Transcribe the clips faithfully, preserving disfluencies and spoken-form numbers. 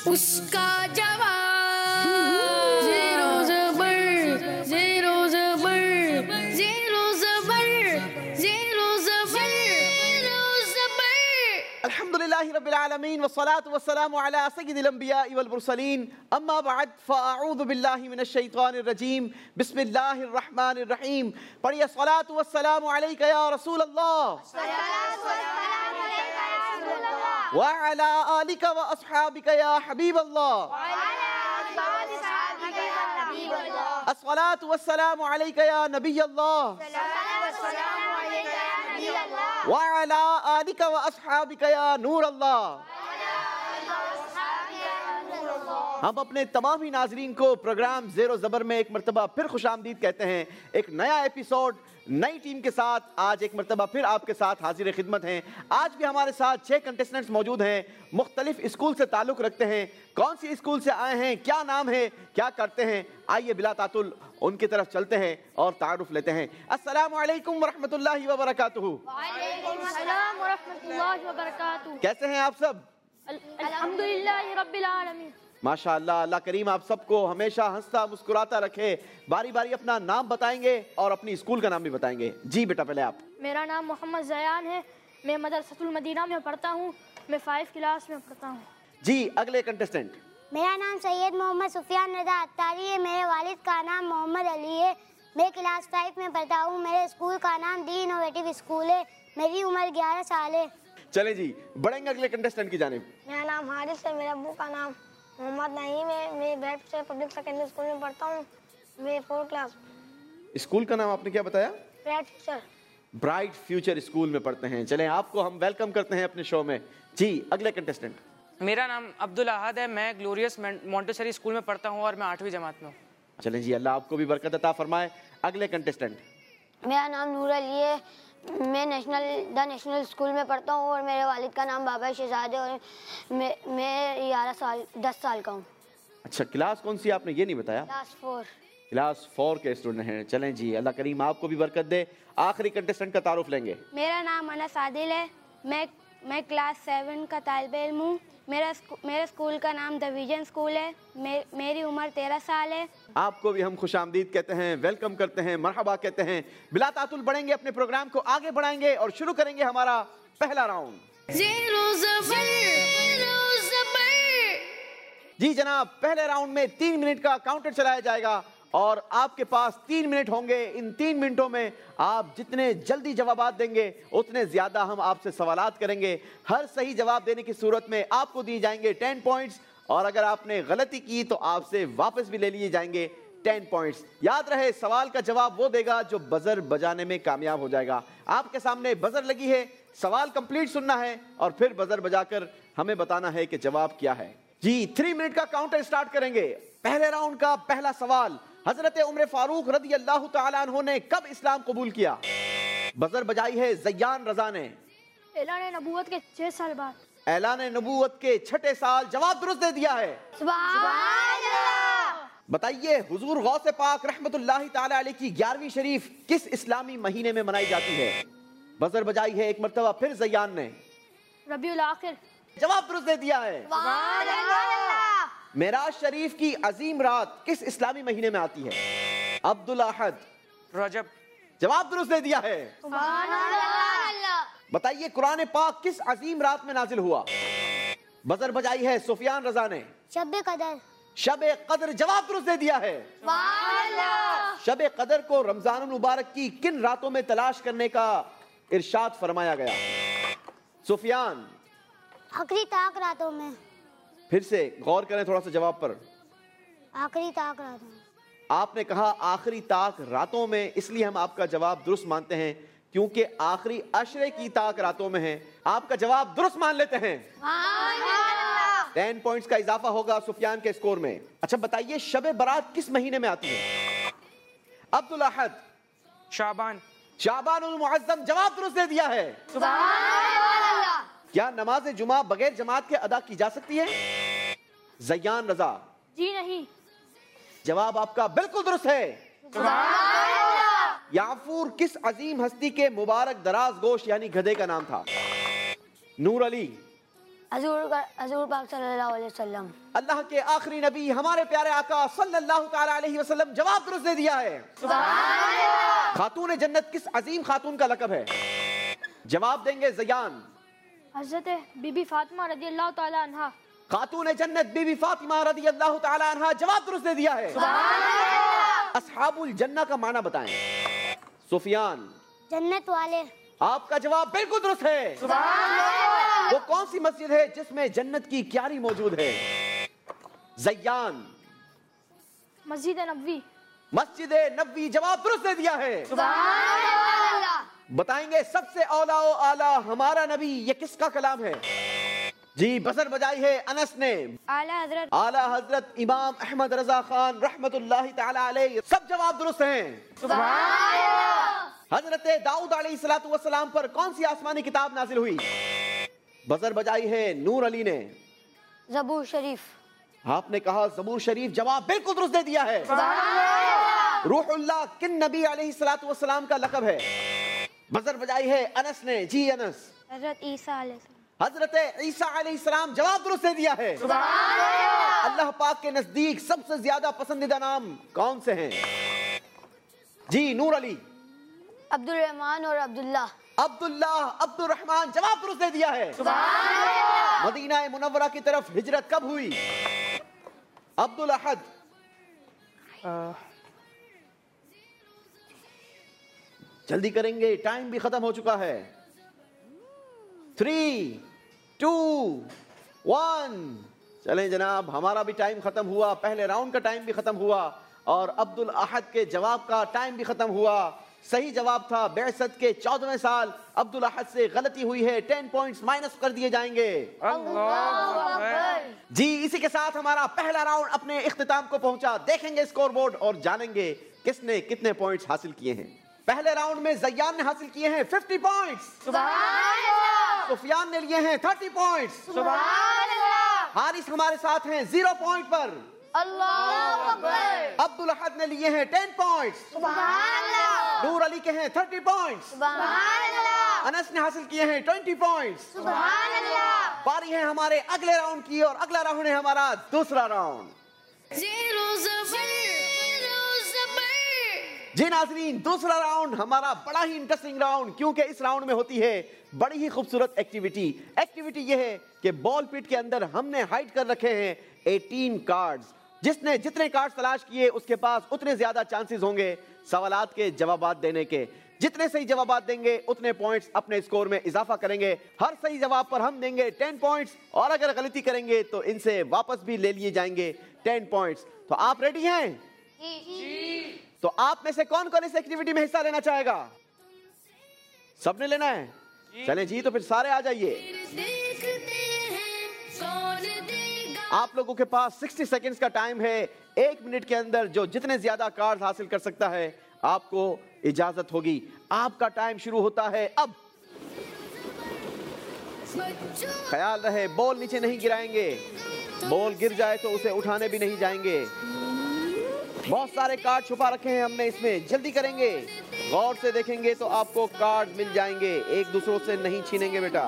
اس کا جواب زیرو زبر زیرو زبر زیرو زبر زیرو زبر زیرو زبر. الحمدللہ رب العالمین والصلاة والسلام علی سید الانبیاء والمرسلین اما بعد فاعوذ باللہ من الشیطان الرجیم بسم اللہ الرحمن الرحیم. پڑھیے الصلاة والسلام علیک یا رسول اللہ وعلی آلک واصحابک یا حبیب اللہ. الصلاة والسلام علیک یا نبی اللہ وعلی آلک واصحابک یا نور اللہ. ہم اپنے تمام ہی ناظرین کو پروگرام زیر و زبر میں ایک مرتبہ پھر خوش آمدید کہتے ہیں. ایک نیا ایپیسوڈ نئی ٹیم کے ساتھ آج ایک مرتبہ پھر آپ کے ساتھ حاضر خدمت ہیں. آج بھی ہمارے ساتھ چھ کنٹیسٹنٹس موجود ہیں، مختلف اسکول سے تعلق رکھتے ہیں. کون سی اسکول سے آئے ہیں، کیا نام ہے، کیا کرتے ہیں، آئیے بلا تعطل ان کی طرف چلتے ہیں اور تعارف لیتے ہیں. السلام علیکم ورحمۃ اللہ وبرکاتہ. وعلیکم السلام ورحمۃ اللہ وبرکاتہ. کیسے ہیں آپ سب؟ الحمدللہ رب العالمین. ماشاء اللہ، اللہ کریم آپ سب کو ہمیشہ ہنستا مسکراتا رکھے. باری باری اپنا نام بتائیں گے اور اپنی اسکول کا نام بھی بتائیں گے. جی بیٹا پہلے آپ. میرا نام محمد زیان ہے، میں مدرسۃ المدینہ میں پڑھتا ہوں، میں فائیو کلاس میں پڑھتا ہوں. جی اگلے کنٹیسٹنٹ. میرا نام سید محمد سفیان رضا اتاری ہے، میرے والد کا نام محمد علی ہے، میں کلاس فائیو میں پڑھتا ہوں. میرے اسکول کا نام دی انوویٹو اسکول ہے، میری عمر گیارہ سال ہے. چلیں جی بڑھیں گے اگلے کنٹیسٹنٹ کی جانب. میرا نام حارث ہے، میرے ابو کا نام محمد نعیم ہے، میں بیٹ سے پبلک سیکنڈری اسکول میں پڑھتا ہوں، میں فور کلاس. اسکول کا نام آپ نے کیا بتایا؟ Bright future. Bright future school میں پڑھتے ہیں. چلیں آپ کو ہم ویلکم کرتے ہیں اپنے شو میں. جی اگلے کنٹیسٹنٹ. میرا نام عبدالاحد ہے، میں گلوریس مونٹیسری اسکول میں پڑھتا ہوں اور میں آٹھویں جماعت میں ہوں. چلیں جی اللہ آپ کو بھی برکت عطا فرمائے. اگلے کنٹیسٹنٹ. میرا نام نور علی ہے، میں نیشنل دا نیشنل اسکول میں پڑھتا ہوں اور میرے والد کا نام بابا شہزاد ہے اور میں میں گیارہ سال دس سال کا ہوں. اچھا کلاس کون سی آپ نے یہ نہیں بتایا؟ Class four. کلاس فور کے اسٹوڈنٹ ہیں. چلیں جی اللہ کریم آپ کو بھی برکت دے. آخری کنٹیسٹنٹ کا تعارف لیں گے. میرا نام انس عادل ہے، میں میں کلاس سیون کا طالب علم ہوں. میرا میرے اسکول کا نام دا ویژن اسکول ہے، میری عمر تیرہ سال ہے. آپ کو بھی ہم خوش آمدید کہتے ہیں، ویلکم کرتے ہیں، مرحبا کہتے ہیں. بلا تعطل بڑھیں گے، اپنے پروگرام کو آگے بڑھائیں گے اور شروع کریں گے ہمارا پہلا راؤنڈ. زیرو زبر زیرو زبر. جی جناب پہلے راؤنڈ میں تین منٹ کا کاؤنٹر چلایا جائے گا اور آپ کے پاس تین منٹ ہوں گے. ان تین منٹوں میں آپ جتنے جلدی جوابات دیں گے اتنے زیادہ ہم آپ سے سوالات کریں گے. ہر صحیح جواب دینے کی صورت میں آپ کو دیے جائیں گے ٹین پوائنٹس اور اگر آپ نے غلطی کی تو آپ سے واپس بھی لے لیے جائیں گے ٹین پوائنٹس. یاد رہے سوال کا جواب وہ دے گا جو بزر بجانے میں کامیاب ہو جائے گا. آپ کے سامنے بزر لگی ہے، سوال کمپلیٹ سننا ہے اور پھر بزر بجا کر ہمیں بتانا ہے کہ جواب کیا ہے. جی تھری منٹ کا کاؤنٹر سٹارٹ کریں گے. پہلے راؤنڈ کا پہلا سوال، حضرت عمر فاروق رضی اللہ تعالیٰ عنہ نے کب اسلام قبول کیا؟ بزر بجائی ہے زیان رضا نے. اعلان نبوت کے چھ سال بعد. اعلان نبوت کے چھٹے سال. جواب درست دے دیا ہے. سبحان اللہ. بتائیے حضور غوث پاک رحمت اللہ تعالیٰ علیہ کی گیارہویں شریف کس اسلامی مہینے میں منائی جاتی ہے؟ بزر بجائی ہے ایک مرتبہ پھر زیان نے. ربیع الاخر. جواب درست دے دیا ہے. سبحان اللہ. معراج شریف کی عظیم رات کس اسلامی مہینے میں آتی ہے؟ عبدالاحد. رجب. جواب درست دے دیا ہے. سبحان اللہ. بتائیے قرآن پاک کس عظیم رات میں نازل ہوا؟ بزر بجائی ہے سفیان رضا نے. شب قدر. شب قدر. جواب درست دے دیا ہے. سبحان اللہ. شب قدر کو رمضان المبارک کی کن راتوں میں تلاش کرنے کا ارشاد فرمایا گیا؟ سفیان. آخری طاق راتوں میں. پھر سے غور کریں تھوڑا سا جواب پر. آخری طاق راتوں میں. آپ نے کہا آخری طاق راتوں میں، اس لیے ہم آپ کا جواب درست مانتے ہیں کیونکہ آخری عشرے کی طاق راتوں میں ہے. آپ کا جواب درست مان لیتے ہیں. ٹین پوائنٹس کا اضافہ ہوگا سفیان کے اسکور میں. اچھا بتائیے شب برات کس مہینے میں آتی ہے؟ عبدالاحد. شعبان. شعبان المعظم. جواب درست دے دیا ہے. کیا نماز جمعہ بغیر جماعت کے ادا کی جا سکتی ہے؟ زیان رضا. جی نہیں. جواب آپ کا بالکل درست ہے. یعفور کس عظیم ہستی کے مبارک دراز گوش یعنی گدھے کا نام تھا؟ نور علی. हजूर का हजूर पाक सल्लल्लाहु अलैहि वसल्लम। अल्लाह के आखिरी नबी हमारे प्यारे आका सल्लल्लाहु ताला अलैहि वसल्लम जवाब दुरुस्त दे दिया है। खातून जन्नत किस अजीम खातून का लक़ब है? जवाब देंगे ज़यान। हज़रत बीबी फातिमा रज़ी अल्लाह ताला अन्हा। खातून जन्नत बीबी फातिमा रज़ी अल्लाह ताला अन्हा जवाब दुरुस्त दे दिया है। अस्हाबुल जन्ना का माना बताएं। सुफियान। जन्नत वाले। आपका जवाब बिल्कुल दुरुस्त है। वो कौन सी मस्जिद है जिसमें जन्नत की क्यारी मौजूद है? ज़यान। मस्जिद नबवी। मस्जिद नबवी जवाब दुरुस्त दे दिया है। बताएंगे सबसे औला ओ आला हमारा नबी ये किसका कलाम है? जी बजर बजाई है अनस ने। आला हजरत आला हजरत इमाम अहमद रजा खान रहमतुल्लाहि ताला अलैह। सब जवाब दुरुस्त हैं। हजरत दाऊद अलैहिस्सलातु वस्सलाम पर कौन सी आसमानी किताब नाजिल हुई? बजर बजाई है नूर अली ने। ज़बूर शरीफ। आपने कहा ज़बूर शरीफ जवाब बिल्कुल दुरुस्त दे दिया है। रूहुल्लाह किन नबी अलैहिस्सलातु वस्सलाम का लक़ब है? बजर बजाई है अनस ने। जी अनस। हजरत ईसा अलैहिस्सलाम। हजरत ईसा अलैहिस्सलाम जवाब दुरुस्त दे दिया है। अल्लाह पाक के नजदीक सबसे ज्यादा पसंदीदा नाम कौन से हैं? जी नूर अली। अब्दुल रहमान और अब्दुल्ला। अब्दुल्लाह अब्दुल रहमान जवाब दुरुस्त दे दिया है। मदीना मुनव्वरा की तरफ हिजरत कब हुई? अब्दुल अहद। जल्दी करेंगे टाइम भी खत्म हो चुका है। Three two one. चलें जनाब हमारा भी टाइम खत्म हुआ। पहले राउंड का टाइम भी खत्म हुआ और अब्दुल अहद के जवाब का टाइम भी खत्म हुआ। सही जवाब था बेअसत के चौदहवें साल। अब्दुल अहद से गलती हुई है। टेन पॉइंट्स माइनस कर दिए जाएंगे। जी इसी के साथ हमारा पहला राउंड अपने इख्तिताम को पहुंचा। देखेंगे स्कोर बोर्ड और जानेंगे किसने कितने पॉइंट्स हासिल किए हैं। पहले राउंड में ज़यान ने हासिल किए हैं फिफ्टी पॉइंट्स। सुफियान ने लिए हैं थर्टी पॉइंट्स। हारिस हमारे साथ हैं जीरो पॉइंट पर। अब्दुल अहद ने लिए हैं टेन पॉइंट्स। नूर अली के हैं थर्टी पॉइंट्स। अनस ने हासिल किए हैं ट्वेंटी पॉइंट्स। बारी है हमारे अगले राउंड की और अगला राउंड है हमारा दूसरा राउंड। जी नाज़रीन दूसरा राउंड हमारा बड़ा ही इंटरेस्टिंग राउंड क्योंकि इस राउंड में होती है बड़ी ही खूबसूरत एक्टिविटी। एक्टिविटी ये है कि बॉल पिट के अंदर हमने हाइड कर रखे हैं एटीन कार्ड्स। जिसने जितने कार्ड्स तलाश किए उसके पास उतने ज्यादा चांसेस होंगे सवालात के जवाबात देने के। जितने सही जवाबात देंगे उतने पॉइंट्स अपने स्कोर में इजाफा करेंगे। हर सही जवाब पर हम देंगे टेन पॉइंट्स और अगर गलती करेंगे तो इनसे वापस भी ले लिए जाएंगे टेन पॉइंट्स। तो आप रेडी हैं? तो आप में से कौन कौन इस एक्टिविटी में हिस्सा लेना चाहेगा? सबने लेना है? चलें जी तो फिर सारे आ जाइए। आप लोगों के पास साठ सेकंड्स का टाइम है। एक मिनट के अंदर जो जितने ज्यादा कार्ड हासिल कर सकता है आपको इजाजत होगी। आपका टाइम शुरू होता है अब। ख्याल रहे बॉल नीचे नहीं गिराएंगे। बॉल गिर जाए तो उसे उठाने भी नहीं जाएंगे। बहुत सारे कार्ड छुपा रखे हैं हमने इसमें। जल्दी करेंगे गौर से देखेंगे तो आपको कार्ड मिल जाएंगे। एक दूसरों से नहीं छीनेंगे बेटा।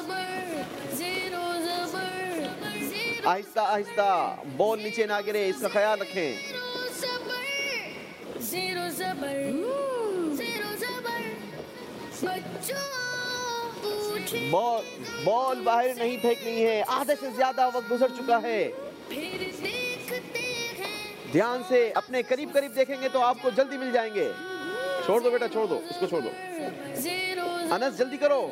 आहिस्ता आहिस्ता बॉल नीचे ना गिरे इसका ख्याल रखें। बॉल बॉल बाहर नहीं फेंकनी है। आधे से ज्यादा वक्त गुजर चुका है। ध्यान से अपने करीब करीब देखेंगे तो आपको जल्दी मिल जाएंगे। छोड़ दो बेटा छोड़ दो इसको छोड़ दो। अनस जल्दी करो।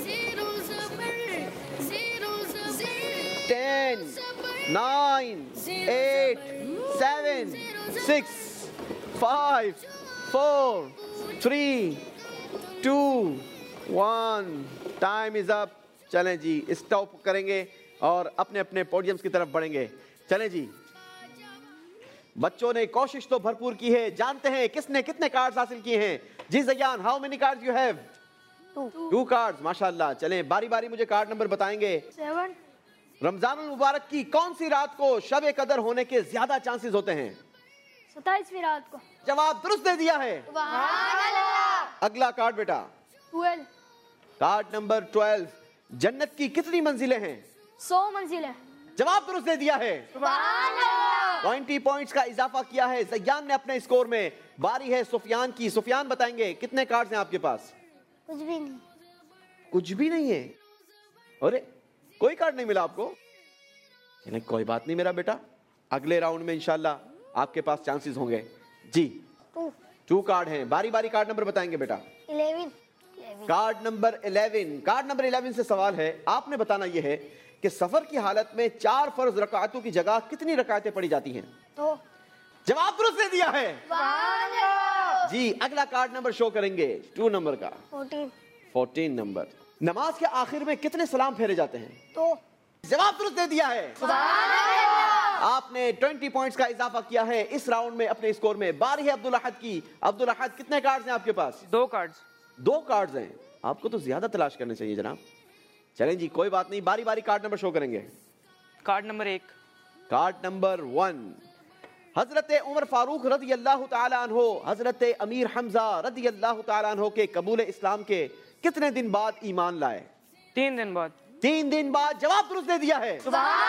Ten nine eight seven six five four three two one. Time is up. चलें जी स्टॉप करेंगे और अपने अपने पोडियम्स की तरफ बढ़ेंगे। चलें जी बच्चों ने कोशिश तो भरपूर की है। जानते हैं किसने कितने कार्ड्स हासिल किए हैं? जी Zayan how many cards you have? Two cards माशाल्लाह। चलें बारी बारी मुझे कार्ड नंबर बताएंगे। सेवन। रमजानुल मुबारक की कौन सी रात को शब कदर होने के ज्यादा चांसेस होते हैं? सत्ताईसवीं रात को। जवाब दुरुस्त दे दिया है। अगला कार्ड बेटा। ट्वेल्व। Card number twelve. जन्नत की कितनी मंजिलें हैं? सौ मंजिलें। जवाब दुरुस्त दे दिया है। ट्वेंटी पॉइंट्स का इजाफा किया है ज़ैयान ने अपने स्कोर में। बारी है सुफियान की। सुफियान बताएंगे कितने कार्ड्स हैं आपके पास? कुछ भी नहीं। कुछ भी नहीं है? अरे कोई कार्ड नहीं मिला आपको? नहीं, कोई बात नहीं मेरा बेटा, अगले राउंड में इंशाल्लाह आपके पास चांसेस होंगे। जी टू टू कार्ड हैं। बारी बारी कार्ड नंबर बताएंगे बेटा। Eleven card number eleven. Card number eleven से सवाल है, आपने बताना यह है कि सफर की हालत में चार फर्ज रकातों की जगह कितनी रकातें पढ़ी जाती हैं? दो। जवाब दुरुस्त दे दिया है। जी अगला कार्ड नंबर शो करेंगे, टू नंबर का। Fourteen fourteen number. नमाज के आखिर में कितने सलाम फेरे जाते हैं? दो। जवाब दुरुस्त दे दिया है। आपने ट्वेंटी पॉइंट्स का इजाफा किया है इस राउंड में अपने स्कोर में। बारी है अब्दुल अहद की। अब्दुल अहद कितने कार्ड्स हैं आपके पास? दो कार्ड्स। दो कार्ड्स हैं। आपको तो ज्यादा तलाश करने चाहिए जनाब। चलें जी कोई बात नहीं, बारी बारी कार्ड नंबर शो करेंगे। कार्ड नंबर एक। Card number one. Hazrat Umar Farooq रदी अल्लाह तआला अन्हो, हजरत अमीर हमजा रदी अल्लाह तआला अन्हो के कबूल इस्लाम के कितने दिन बाद ईमान लाए? तीन दिन बाद। तीन दिन बाद। जवाब दुरुस्त दे दिया है।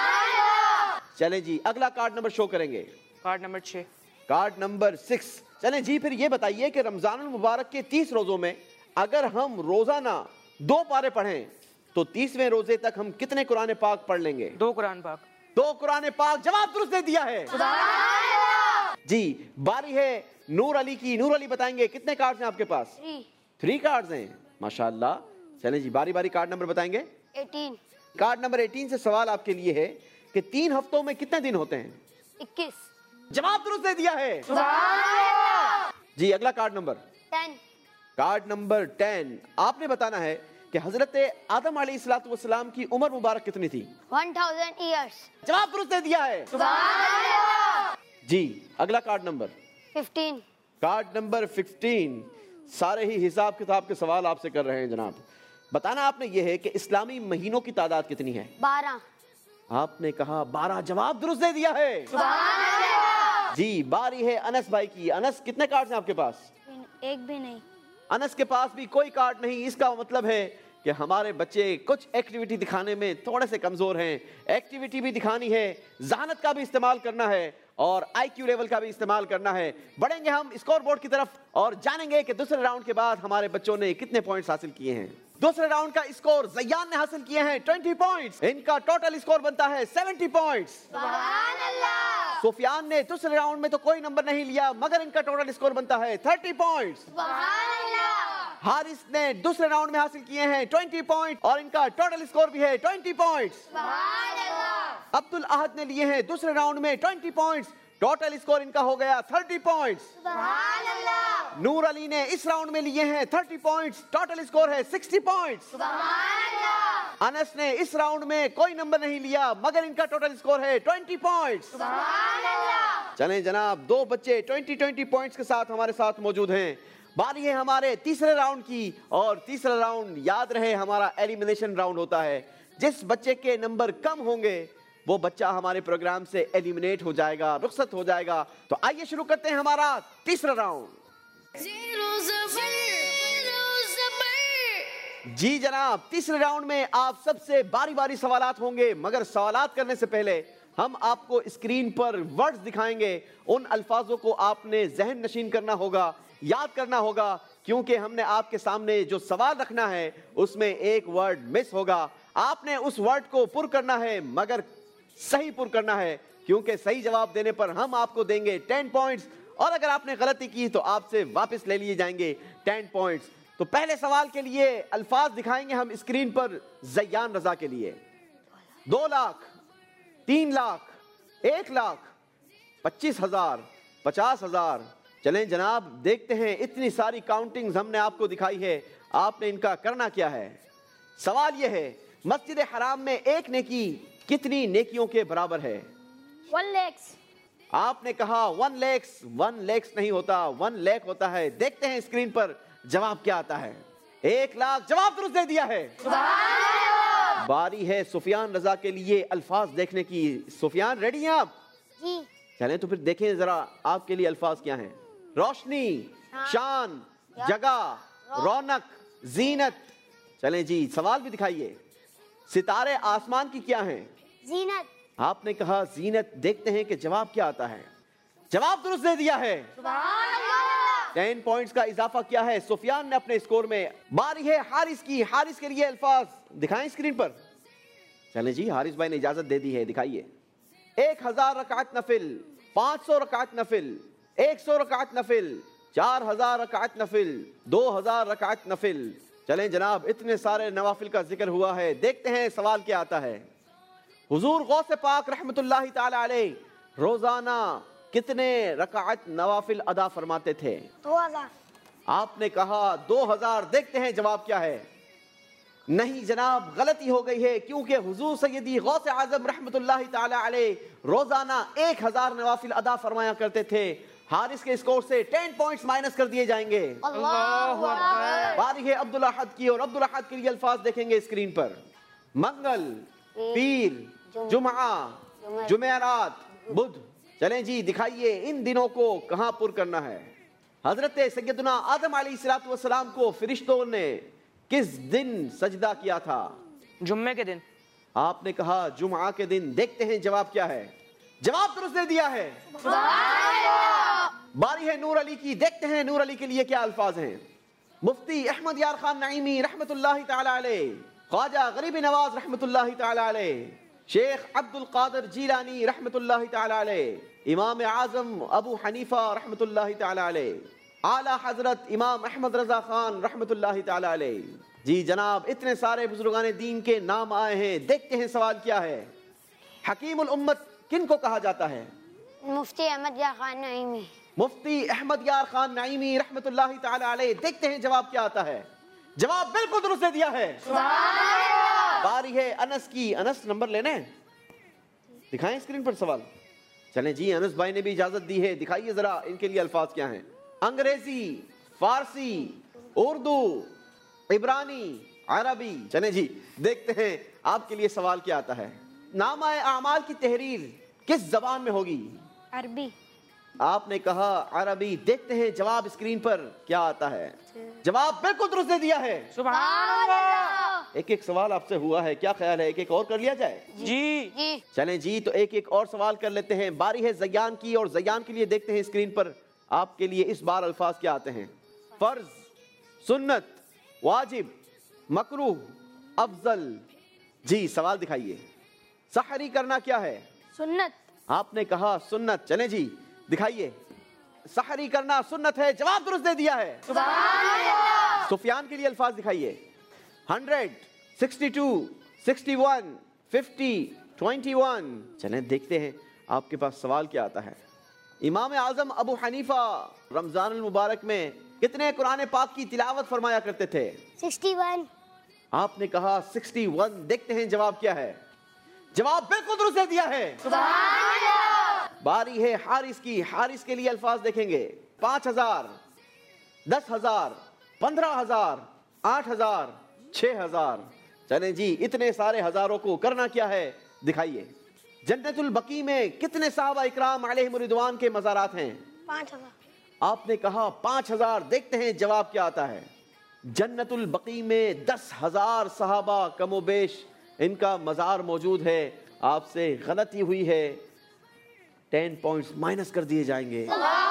चलें जी अगला कार्ड नंबर शो करेंगे। कार्ड नंबर छः। Card number six. चलें जी फिर ये बताइए कि रमजानुल मुबारक के तीस रोजों में अगर हम रोजाना दो पारे पढ़ें तो तीसवें रोजे तक हम कितने कुरान पाक पढ़ लेंगे? दो कुरान पाक। दो कुरान पाक। जवाब दुरुस्त दे दिया है। जी बारी है नूर अली की। नूर अली बताएंगे कितने कार्ड्स हैं आपके पास? थ्री। थ्री कार्ड्स हैं माशाल्लाह। चलें जी बारी बारी कार्ड नंबर बताएंगे। एटीन। कार्ड नंबर एटीन से सवाल आपके लिए है कि तीन हफ्तों में कितने दिन होते हैं? इक्कीस। जवाब दुरुस्त दे दिया है। जी अगला card number. Ten. Card number ten. आपने बताना है कि हजरत आदम अलैहिस्सलातु वस्सलाम की उम्र मुबारक कितनी थी? One thousand years. जवाब दुरुस्त दे दिया है। जी अगला card number. Fifteen. Card number fifteen. सारे ही हिसाब किताब के सवाल आपसे कर रहे हैं जनाब। बताना आपने ये है कि इस्लामी महीनों की तादाद कितनी है? बारह। आपने कहा बारह। जवाब दुरुस्त दे दिया है। जी बारी है अनस भाई की। अनस कितने कार्ड्स हैं आपके पास? एक भी नहीं। अनस के पास भी कोई कार्ड नहीं। इसका मतलब है कि हमारे बच्चे कुछ एक्टिविटी दिखाने में थोड़े से कमजोर हैं। एक्टिविटी भी दिखानी है, जहानत का भी इस्तेमाल करना है और आईक्यू लेवल का भी इस्तेमाल करना है। बढ़ेंगे हम स्कोर बोर्ड की तरफ और जानेंगे कि दूसरे राउंड के बाद हमारे बच्चों ने कितने पॉइंट्स हासिल किए हैं। दूसरे राउंड का स्कोर ज़ैयान ने हासिल किए हैं ट्वेंटी पॉइंट्स। इनका टोटल स्कोर बनता है सेवेंटी पॉइंट्स। सुफियान ने दूसरे राउंड में तो कोई नंबर नहीं लिया मगर इनका टोटल स्कोर बनता है थर्टी पॉइंट्स। हारिस ने दूसरे राउंड में हासिल किए हैं ट्वेंटी पॉइंट और इनका टोटल स्कोर भी है ट्वेंटी पॉइंट्स। अब्दुल अहद ने लिए हैं दूसरे राउंड में ट्वेंटी पॉइंट्स। टोटल स्कोर इनका हो गया थर्टी पॉइंट्स। नूर अली ने इस राउंड में लिए हैं थर्टी पॉइंट्स। टोटल स्कोर है सिक्सटी पॉइंट्स। अनस ने इस राउंड में कोई नंबर नहीं लिया मगर इनका टोटल स्कोर है ट्वेंटी पॉइंट्स। चलें जनाब, दो बच्चे ट्वेंटी ट्वेंटी पॉइंट्स के साथ हमारे साथ मौजूद हैं। बारी है हमारे तीसरे राउंड की और तीसरा राउंड याद रहे हमारा एलिमिनेशन राउंड होता है। जिस बच्चे के नंबर कम होंगे वो बच्चा हमारे प्रोग्राम से एलिमिनेट हो जाएगा, रुखसत हो जाएगा। तो आइए शुरू करते हैं हमारा तीसरा राउंड। जी जनाब, तीसरे राउंड में आप सबसे बारी बारी सवालात होंगे मगर सवालात करने से पहले हम आपको स्क्रीन पर वर्ड्स दिखाएंगे। उन अल्फाजों को आपने जहन नशीन करना होगा, याद करना होगा क्योंकि हमने आपके सामने जो सवाल रखना है उसमें एक वर्ड मिस होगा। आपने उस वर्ड को पुर करना है मगर सही पुर करना है क्योंकि सही जवाब देने पर हम आपको देंगे टेन पॉइंट्स और अगर आपने गलती की तो आपसे वापस ले लिए जाएंगे टेन पॉइंट्स। तो पहले सवाल के लिए अल्फाज दिखाएंगे हम स्क्रीन पर ज़ैयान रजा के लिए। दो लाख, तीन लाख, एक लाख, पच्चीस हजार, पचास हजार। चलें जनाब, देखते हैं इतनी सारी काउंटिंग्स हमने आपको दिखाई है, आपने इनका करना क्या है। सवाल यह है, मस्जिद हराम में एक नेकी कितनी नेकियों के बराबर है? वन लैक्स। आपने कहा वन लैक्स। वन लैक्स नहीं होता, वन लैख होता है। देखते हैं स्क्रीन पर जवाब क्या आता है। एक लाख। जवाब दुरुस्त दे दिया है। बारी है सुफियान रजा के लिए अल्फाज देखने की। सुफियान रेडी हैं आप? जी। चलें तो फिर देखें जरा आपके लिए अल्फाज क्या हैं। रोशनी, शान, जगह, रौनक, जीनत। चलें जी, सवाल भी दिखाइए। सितारे आसमान की क्या हैं? जीनत। आपने कहा जीनत। देखते हैं कि जवाब क्या आता है। जवाब दुरुस्त दे दिया है। टेन पॉइंट्स का इजाफा किया है सुफियान ने अपने स्कोर में। बारी है हारिस की। हारिस के लिए अल्फाज दिखाएं स्क्रीन पर। चलें जी, हारिस भाई ने इजाजत दे दी है, दिखाइए। एक हजार रकात नफिल, पांच सौ रकात नफिल, एक सौ रकात नफिल, चार हजार रकात नफिल, दो हजार रकात नफिल। चलें जनाब, इतने सारे नवाफिल का जिक्र हुआ है। देखते हैं सवाल क्या आता है। हुजूर गौसे पाक रहमतुल्लाहि ताला अलैह रोजाना कितने रकात नवाफिल अदा फरमाते थे? दो हजार। आपने कहा दो हजार। देखते हैं जवाब क्या है। नहीं जनाब, गलती हो गई है, क्योंकि हुजूर सैयदी गौसे आजम रहमतुल्लाहि ताला अलैह रोजाना एक हजार नवाफिल अदा फरमाया करते थे। हारिस के स्कोर से टेन पॉइंट्स माइनस कर दिए जाएंगे। अल्लाहु अकबर। बारी है अब्दुल अहद की, और अब्दुल अहद के लिए अल्फाज देखेंगे स्क्रीन पर। मंगल, पीर, जुमा, जुमेरात, बुध। चलें जी, दिखाइए इन दिनों को कहां पुर करना है। हजरत सैयदना आदम अलैहिस्सलातु वस्सलाम को फरिश्तों ने किस दिन सजदा किया था? जुम्मे के दिन। आपने कहा जुमा के दिन। देखते हैं जवाब क्या है। जवाब दुरुस्त दे दिया है। बारी है नूर अली की। देखते हैं नूर अली के लिए क्या अल्फाज हैं। मुफ्ती अहमद यार खान नईमी रहमतुल्लाहि ताला अलैह, ख्वाजा गरीब नवाज रहमतुल्लाहि ताला अलैह, शेख अब्दुल कादिर जीलानी रहमतुल्लाहि ताला अलैह, इमाम आजम अबू हनीफा रहमतुल्लाहि ताला अलैह, आला हजरत इमाम अहमद रजा खान रहमतुल्लाहि ताला अलैह। जी जनाब, इतने सारे बुजुर्गान दीन के नाम आए हैं। देखते हैं सवाल क्या है। हकीमुल उम्मत किन को कहा जाता है? मुफ्ती अहमद यार खान नईमी। मुफ्ती अहमद यार खान नईमी रहमतुल्लाहि ताला अलैह। देखते हैं जवाब क्या आता है। जवाब बिल्कुल दुरुस्त दे दिया है। बारी है अनस की। अनस नंबर लेने, दिखाएं स्क्रीन पर सवाल। चलें जी, अनस भाई ने भी इजाजत दी है। दिखाइए जरा इनके लिए अल्फाज क्या हैं। अंग्रेजी, फारसी, उर्दू, इब्रानी, अरबी। चलें जी, देखते हैं आपके लिए सवाल क्या आता है। नामा आमाल की तहरीर किस जबान में होगी? अरबी। आपने कहा अरबी। देखते हैं जवाब स्क्रीन पर क्या आता है। जवाब बिल्कुल दुरुस्त दे दिया है। सुभान अल्लाह। एक एक सवाल आपसे हुआ है, क्या ख्याल है एक एक और कर लिया जाए? जी जी। चलें जी, तो एक एक और सवाल कर लेते हैं। बारी है जयान की, और जयान के लिए देखते हैं स्क्रीन पर आपके लिए इस बार अल्फाज क्या आते हैं। फर्ज, सुन्नत, वाजिब, मकरूह, अफजल। जी सवाल दिखाइए। सहरी करना क्या है? सुन्नत। आपने कहा सुन्नत। चलें जी, दिखाइए। सहरी करना सुन्नत है। जवाब दुरुस्त दे दिया है। सुफियान के लिए अल्फाज दिखाइए। Hundred, sixty two, sixty one, fifty, twenty one. चलें देखते हैं आपके पास सवाल क्या आता है। इमाम आजम अबू हनीफा रमजान मुबारक में कितने कुरान पाक की तिलावत फरमाया करते थे? Sixty one. आपने कहा सिक्सटी वन। देखते हैं जवाब क्या है। जवाब बिल्कुल दुरुस्त दे दिया है। बारी है हारिस की। हारिस के लिए अल्फाज देखेंगे। पांच हजार, दस हजार, पंद्रह हजार, आठ हजार, छह हजार। चलें जी, इतने सारे हजारों को करना क्या है, दिखाइए। जन्नतुल बकी में कितने साहबा इकराम अलैहिम रिदवान के मज़ारात हैं? पाँच हजार। आपने कहा पांच हजार। देखते हैं जवाब क्या आता है। जन्नतुल बकी में दस हजार सहाबा कमोबेश इनका मज़ार मौजूद है। आपसे गलती हुई है, टेन पॉइंट्स माइनस कर दिए जाएंगे।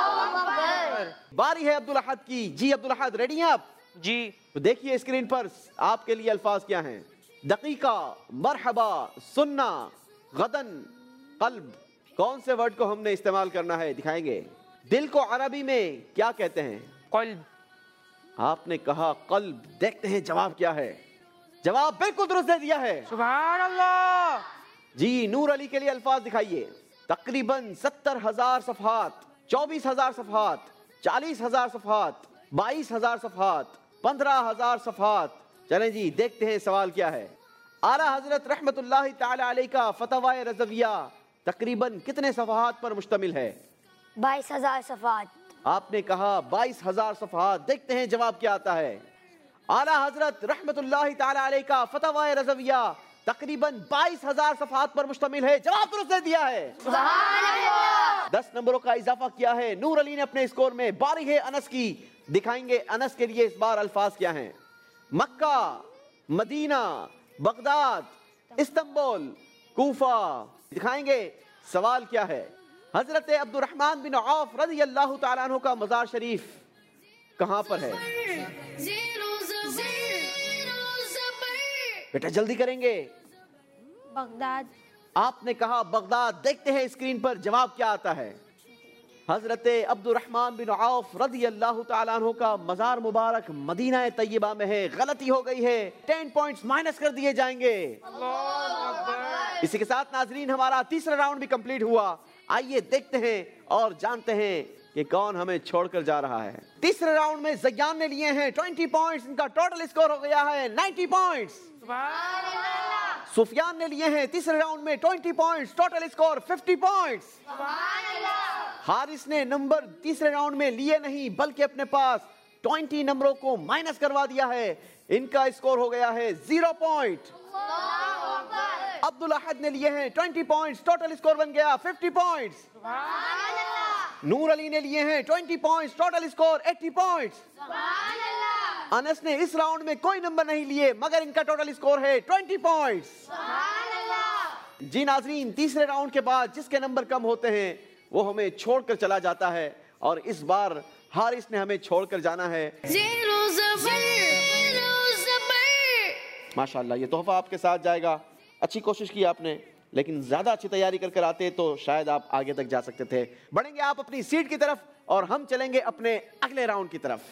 बारी है अब्दुल अहद की। जी अब्दुल अहद, रेडी हैं आप? जी। तो देखिए स्क्रीन पर आपके लिए अल्फाज क्या हैं। दकीका, मरहबा, सुन्ना, गदन, कल्ब। कौन से वर्ड को हमने इस्तेमाल करना है, दिखाएंगे। दिल को अरबी में क्या कहते हैं? कल्ब। आपने कहा कल्ब। देखते हैं जवाब क्या है। जवाब बिल्कुल दुरुस्त दे दिया है। सुभान अल्लाह। जी नूर अली के लिए अल्फाज दिखाइए। तकरीबन सत्तर हजार सफहात, चौबीस हजार सफहात, चालीस हजार सफहात, बाईस हजार सफहात, पंद्रह हजार सफहात। चलें जी, देखते हैं सवाल क्या है। आला हजरत रहमतुल्लाहि ताला अलैह का फतवा रज़विया तकरीबन कितने सफहात पर मुश्तमिल है? बाईस हजार सफात। आपने कहा बाईस हजार सफहात। देखते हैं जवाब क्या आता है। आला हजरत रहमतुल्लाहि ताला अलैह का फतवा रज़विया तकरीबन बाईस हजार सफहात पर मुश्तमिल है। जवाब दुरुस्त दे दिया है। दस नंबरों का इजाफा किया है नूर अली ने अपने स्कोर में। बारी है अनस की। दिखाएंगे अनस के लिए इस बार अल्फाज क्या हैं। Makkah, Madinah, Baghdad, Istanbul, Kufa. دکھائیں گے سوال کیا ہے. حضرت عبد الرحمن بن عوف رضی اللہ تعالیٰ عنہ کا مزار شریف کہاں پر ہے؟ بیٹا جلدی کریں گے. بغداد. آپ نے کہا بغداد. دیکھتے ہیں اسکرین پر جواب کیا آتا ہے. حضرت عبد الرحمن بن عوف رضی اللہ تعالیٰ عنہ کا مزار مبارک مدینہ طیبہ میں ہے. غلطی ہو گئی ہے. ٹین پوائنٹس مائنس کر دیے جائیں گے. اسی کے ساتھ ناظرین ہمارا تیسرا راؤنڈ بھی کمپلیٹ ہوا. آئیے دیکھتے ہیں اور جانتے ہیں کہ کون ہمیں چھوڑ کر جا رہا ہے. تیسرے راؤنڈ میں زیان نے لیے ہیں بیس پوائنٹس. ان کا ٹوٹل اسکور ہو گیا ہے نائنٹی پوائنٹس. سفیان نے لیے ہیں تیسرے راؤنڈ میں بیس پوائنٹس. ٹوٹل اسکور پچاس پوائنٹس. حارث نے نمبر تیسرے راؤنڈ میں لیے نہیں بلکہ اپنے پاس بیس نمبروں کو مائنس کروا دیا ہے. ان کا اسکور ہو گیا ہے زیرو پوائنٹ. عبدالاحد نے لیے ہیں بیس پوائنٹس. ٹوٹل اسکور بن گیا پچاس پوائنٹس. نور علی نے لیے ہیں بیس پوائنٹس. ٹوٹل اسکور اسی پوائنٹس. انس نے اس راؤنڈ میں کوئی نمبر نہیں لیے مگر ان کا ٹوٹل اسکور ہے بیس پوائنٹس. جی ناظرین تیسرے راؤنڈ کے بعد جس کے نمبر کم ہوتے ہیں وہ ہمیں چھوڑ کر چلا جاتا ہے اور اس بار حارث نے ہمیں چھوڑ کر جانا ہے. ماشاءاللہ یہ تحفہ آپ کے ساتھ جائے گا. اچھی کوشش کی آپ نے لیکن زیادہ اچھی تیاری کر کر آتے تو شاید آپ آگے تک جا سکتے تھے. بڑھیں گے آپ اپنی سیٹ کی طرف اور ہم چلیں گے اپنے اگلے راؤنڈ کی طرف.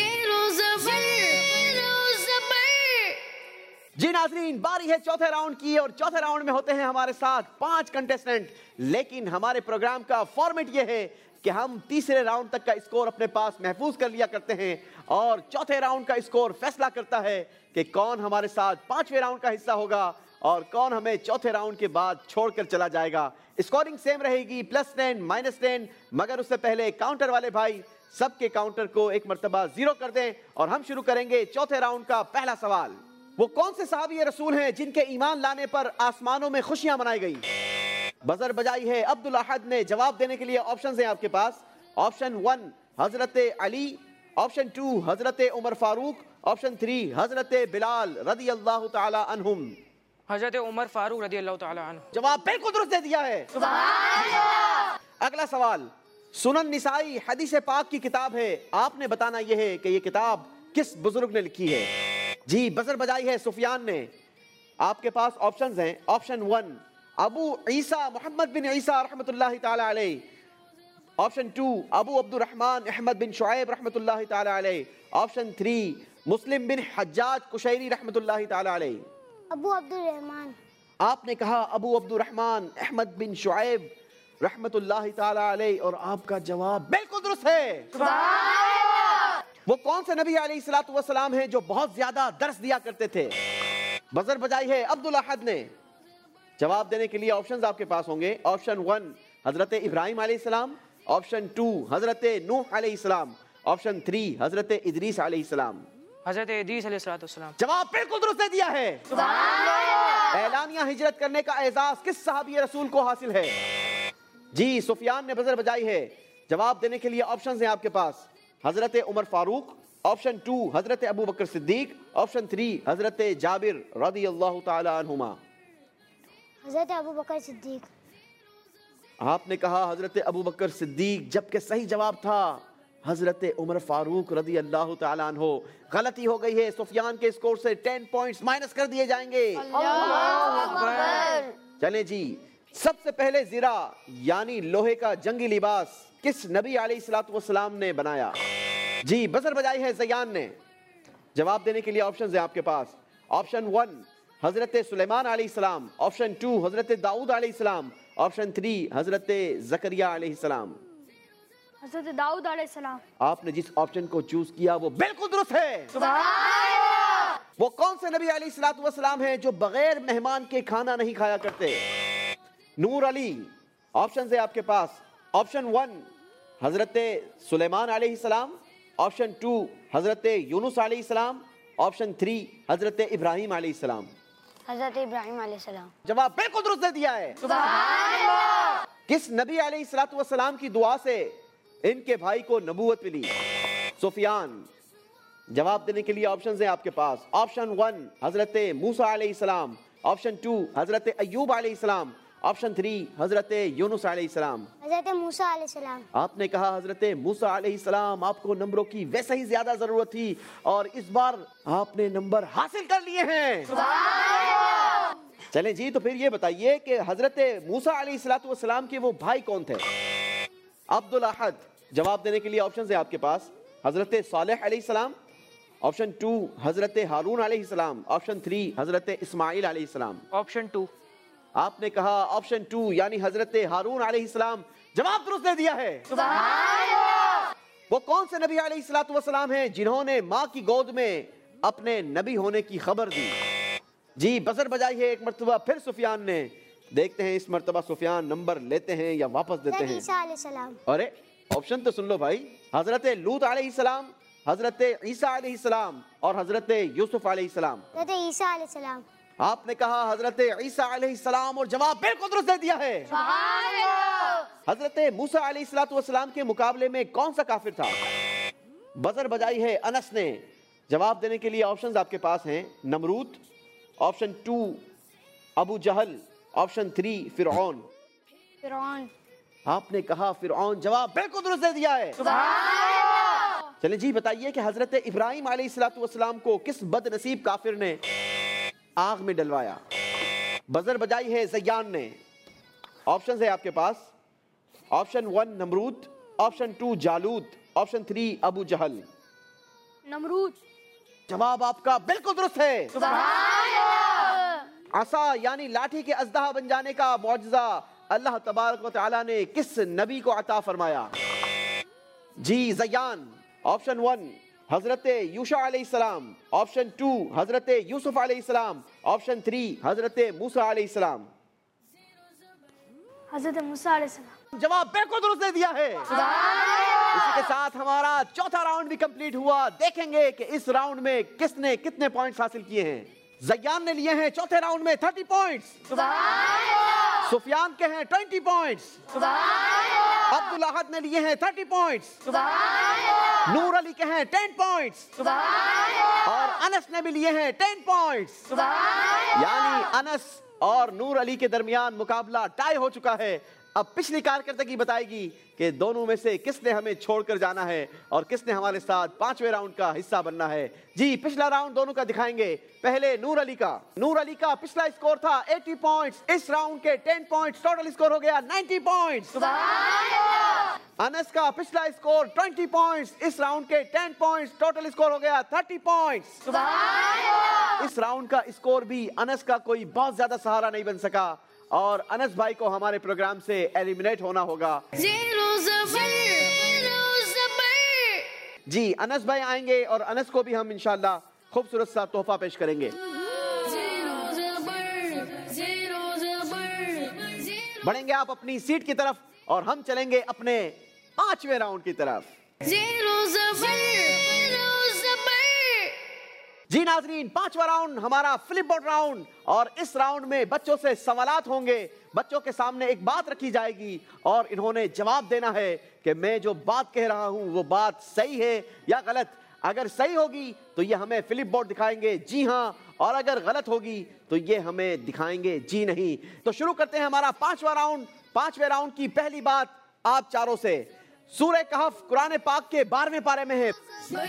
جی ناظرین باری ہے چوتھے راؤنڈ کی اور چوتھے راؤنڈ میں ہوتے ہیں ہمارے ساتھ پانچ کنٹیسٹنٹ. لیکن ہمارے پروگرام کا فارمیٹ یہ ہے کہ ہم تیسرے راؤنڈ تک کا اسکور اپنے پاس محفوظ کر لیا کرتے ہیں اور چوتھے راؤنڈ کا اسکور فیصلہ کرتا ہے کہ کون ہمارے ساتھ پانچویں راؤنڈ کا حصہ ہوگا اور کون ہمیں چوتھے راؤنڈ کے بعد چھوڑ کر چلا جائے گا. اسکورنگ سیم رہے گی پلس ٹین مائنس ٹین مگر اس سے پہلے کاؤنٹر والے بھائی سب کے کاؤنٹر کو ایک مرتبہ زیرو کر دیں اور ہم شروع کریں گے چوتھے راؤنڈ کا پہلا سوال. وہ کون سے صحابی رسول ہیں جن کے ایمان لانے پر آسمانوں میں خوشیاں منائی گئی؟ بزر بجائی ہے عبدالاحد نے. جواب دینے کے لیے آپشنز ہیں آپ کے پاس. آپشن ون حضرت علی, آپشن ٹو حضرت عمر فاروق, آپشن تھری حضرت بلال رضی اللہ تعالی عنہم. حضرت عمر فاروق رضی اللہ تعالیٰ عنہ. جواب بالکل درست دے دیا ہے. اگلا سوال. سنن نسائی حدیث پاک کی کتاب ہے. آپ نے بتانا یہ ہے کہ یہ کتاب کس بزرگ نے لکھی ہے. جی بزر بجائی ہے سفیان نے. آپ کے پاس آپشنز ہیں. Option one Abu Isa Muhammad bin Isa رحمۃ اللہ تعالی علیہ. آپشن ٹو ابو عبد الرحمن احمد بن شعیب رحمۃ اللہ تعالی علیہ. آپشن تھری مسلم بن حجاج قشیری رحمۃ اللہ تعالی علیہ. ابو عبد الرحمن. آپ نے کہا ابو عبد الرحمن احمد بن شعیب رحمۃ اللہ تعالی علیہ اور آپ کا جواب بالکل درست ہے. وہ کون سے نبی علیہ الصلوۃ والسلام ہیں جو بہت زیادہ درس دیا کرتے تھے؟ بزر بجائی ہے عبدالاحد نے. جواب دینے کے لیے آپشنز آپ کے پاس ہوں گے. آپشن ون حضرت ابراہیم علیہ السلام, آپشن ٹو حضرت نوح علیہ السلام, آپشن تھری حضرت ادریس علیہ السلام. حضرت ادریس علیہ السلام. جواب بالکل درست دے دیا ہے. اعلانیہ ہجرت کرنے کا اعزاز کس صحابی رسول کو حاصل ہے؟ جی سفیان نے بزر بجائی ہے. جواب دینے کے لیے آپشنز ہیں آپ کے پاس. حضرت عمر فاروق, آپشن ٹو حضرت ابو بکر صدیق, آپشن تھری حضرت جابر رضی اللہ تعالی عنہما. حضرت ابو بکر صدیق. آپ نے کہا حضرت ابو بکر صدیق جبکہ صحیح جواب تھا حضرت عمر فاروق رضی اللہ تعالیٰ عنہ. غلطی ہو گئی ہے. سفیان کے اسکور سے ٹین پوائنٹس مائنس کر دیے جائیں گے. چلیں جی سب سے پہلے زرہ یعنی لوہے کا جنگی لباس کس نبی علیہ الصلوۃ والسلام نے بنایا؟ جی بزر بجائی ہے زیان نے. جواب دینے کے لیے آپشنز ہیں آپ کے پاس. آپشن ون حضرت سلیمان علیہ السلام, آپشن ٹو حضرت داؤد علیہ السلام, آپشن تھری حضرت زکریا علیہ السلام. حضرت داؤد علیہ السلام. آپ نے جس آپشن کو چوز کیا وہ بالکل درست ہے. وہ کون سے نبی علیہ الصلوۃ والسلام ہیں جو بغیر مہمان کے کھانا نہیں کھایا کرتے؟ نور علی. آپشنز ہیں آپ کے پاس. آپشن ون حضرت سلیمان علیہ السلام, آپشن ٹو حضرت یونس علیہ السلام, آپشن تھری حضرت ابراہیم علیہ السلام. حضرت ابراہیم علیہ السلام. جواب بالکل درست دے دیا ہے. کس نبی علیہ الصلوۃ والسلام کی دعا سے ان کے بھائی کو نبوت ملی؟ سفیان. جواب دینے کے لیے آپشنز ہیں آپ کے پاس. آپشن ون حضرت موسیٰ علیہ السلام, ऑप्शन टू हजरत अय्यूब अलैहिस्सलाम, ऑप्शन थ्री हजरत यूनुस अलैहिस्सलाम। हज़रत मूसा अलैहिस्सलाम। आपने कहा हजरत मूसा अलैहिस्सलाम। आपको नंबरों की वैसे ही ज्यादा जरूरत थी और इस बार आपने नंबर हासिल कर लिए हैं। चलें जी, तो फिर ये बताइए कि हजरत मूसा अलैहिस्सलाम के वो भाई कौन थे? अब्दुल अहद। जवाब देने के लिए ऑप्शन है आपके पास, हजरत सालेह अलैहिस्सलाम, ऑप्शन टू हजरत हारून अलैहिस्सलाम, ऑप्शन थ्री हजरत इस्माइल अलैहिस्सलाम। Option two. आपने कहा ऑप्शन टू यानी हजरत हारून अलैहिस्सलाम। जवाब दुरुस्त दे दिया है। वो कौन से नबी अलैहिस्सलाम हैं जिन्होंने माँ की गोद में अपने नबी होने की खबर दी? जी बजर बजाई है एक मर्तबा फिर सुफियान ने। देखते हैं इस मर्तबा सुफियान नंबर लेते हैं या वापस देते हैं। ईसा अलैहिस्सलाम। अरे ऑप्शन तो सुन लो भाई, हजरत लूत अलैहिस्सलाम, हजरत ईसा अलैहिस्सलाम और हजरत यूसुफ अलैहिस्सलाम। हज़रत ईसा अलैहिस्सलाम। आपने कहा हजरत ईसा अलैहिस्सलाम और जवाब बिल्कुल दुरुस्त दे दिया है। हजरत मूसा अलैहिस्सलाम के मुकाबले में कौन सा काफिर था? बजर बजाई है अनस ने। जवाब देने के लिए ऑप्शंस आपके पास हैं, Namrud, option two Abu Jahl, option three Firaun. Firaun. आपने कहा फिरौन। जवाब बिल्कुल दुरुस्त दे दिया है। चलिए जी बताइए कि हजरत इब्राहिम अलैहिस्सलाम को किस बदनसीब काफिर ने आग में डलवाया? बजर बजाई है जयान ने। ऑप्शन है आपके पास, option one Namrud, option two Jalut, option three Abu Jahl. Namrud. जवाब आपका बिल्कुल दुरुस्त है। आसा यानी लाठी के अजदहा बन जाने का मौजज़ा अल्लाह तबारक व तआला ने किस नबी को अता फरमाया? जी जयान। ऑप्शन वन हजरत यूशा अलैहिस्सलाम, ऑप्शन टू हजरत यूसुफ अलैहिस्सलाम, ऑप्शन थ्री हजरत मूसा अलैहिस्सलाम। हजरत मूसा अलैहिस्सलाम। जवाब बिल्कुल दुरुस्त दे दिया है। इसी के साथ हमारा चौथा राउंड भी कंप्लीट हुआ। देखेंगे कि इस राउंड में किसने कितने पॉइंट्स हासिल किए हैं। जयान ने लिए हैं चौथे राउंड में थर्टी पॉइंट्स, सुफियान के हैं ट्वेंटी पॉइंट्स, अब्दुल अहद ने लिए हैं थर्टी पॉइंट्स, नूर अली के हैं टेन पॉइंट्स और अनस ने भी लिए हैं टेन पॉइंट्स। यानी अनस और नूर अली के दरमियान मुकाबला टाई हो चुका है। अब पिछली कारकर्दगी बताएगी कि दोनों में से किसने हमें छोड़कर जाना है और किसने हमारे साथ पांचवें राउंड का हिस्सा बनना है। जी पिछला राउंड दोनों का दिखाएंगे। पहले नूर अली का। नूर अली का पिछला स्कोर था अस्सी पॉइंट्स, इस राउंड के टेन पॉइंट्स, टोटल स्कोर हो गया नब्बे पॉइंट्स। अनस का पिछला स्कोर बीस पॉइंट्स, इस राउंड के टेन पॉइंट्स, टोटल स्कोर हो गया तीस पॉइंट्स। इस राउंड का स्कोर भी अनस का कोई बहुत ज्यादा सहारा नहीं बन सका और अनस भाई को हमारे प्रोग्राम से एलिमिनेट होना होगा। जी अनस भाई आएंगे और अनस को भी हम इंशाल्लाह खूबसूरत सा तोहफा पेश करेंगे। बढ़ेंगे आप अपनी सीट की तरफ और हम चलेंगे अपने पांचवें राउंड की तरफ। जी नाजरीन, पांचवा राउंड हमारा फ्लिप बोर्ड राउंड और इस राउंड में बच्चों से सवालात होंगे। बच्चों के सामने एक बात रखी जाएगी और इन्होंने जवाब देना है कि मैं जो बात कह रहा हूं वो बात सही है या गलत। अगर सही होगी तो ये हमें फ्लिप बोर्ड दिखाएंगे जी हाँ, और अगर गलत होगी तो ये हमें दिखाएंगे जी नहीं। तो शुरू करते हैं हमारा पांचवा राउंड। पांचवें राउंड की पहली बात आप चारों से। सूरह कहफ कुरान पाक के बारहवें पारे में है।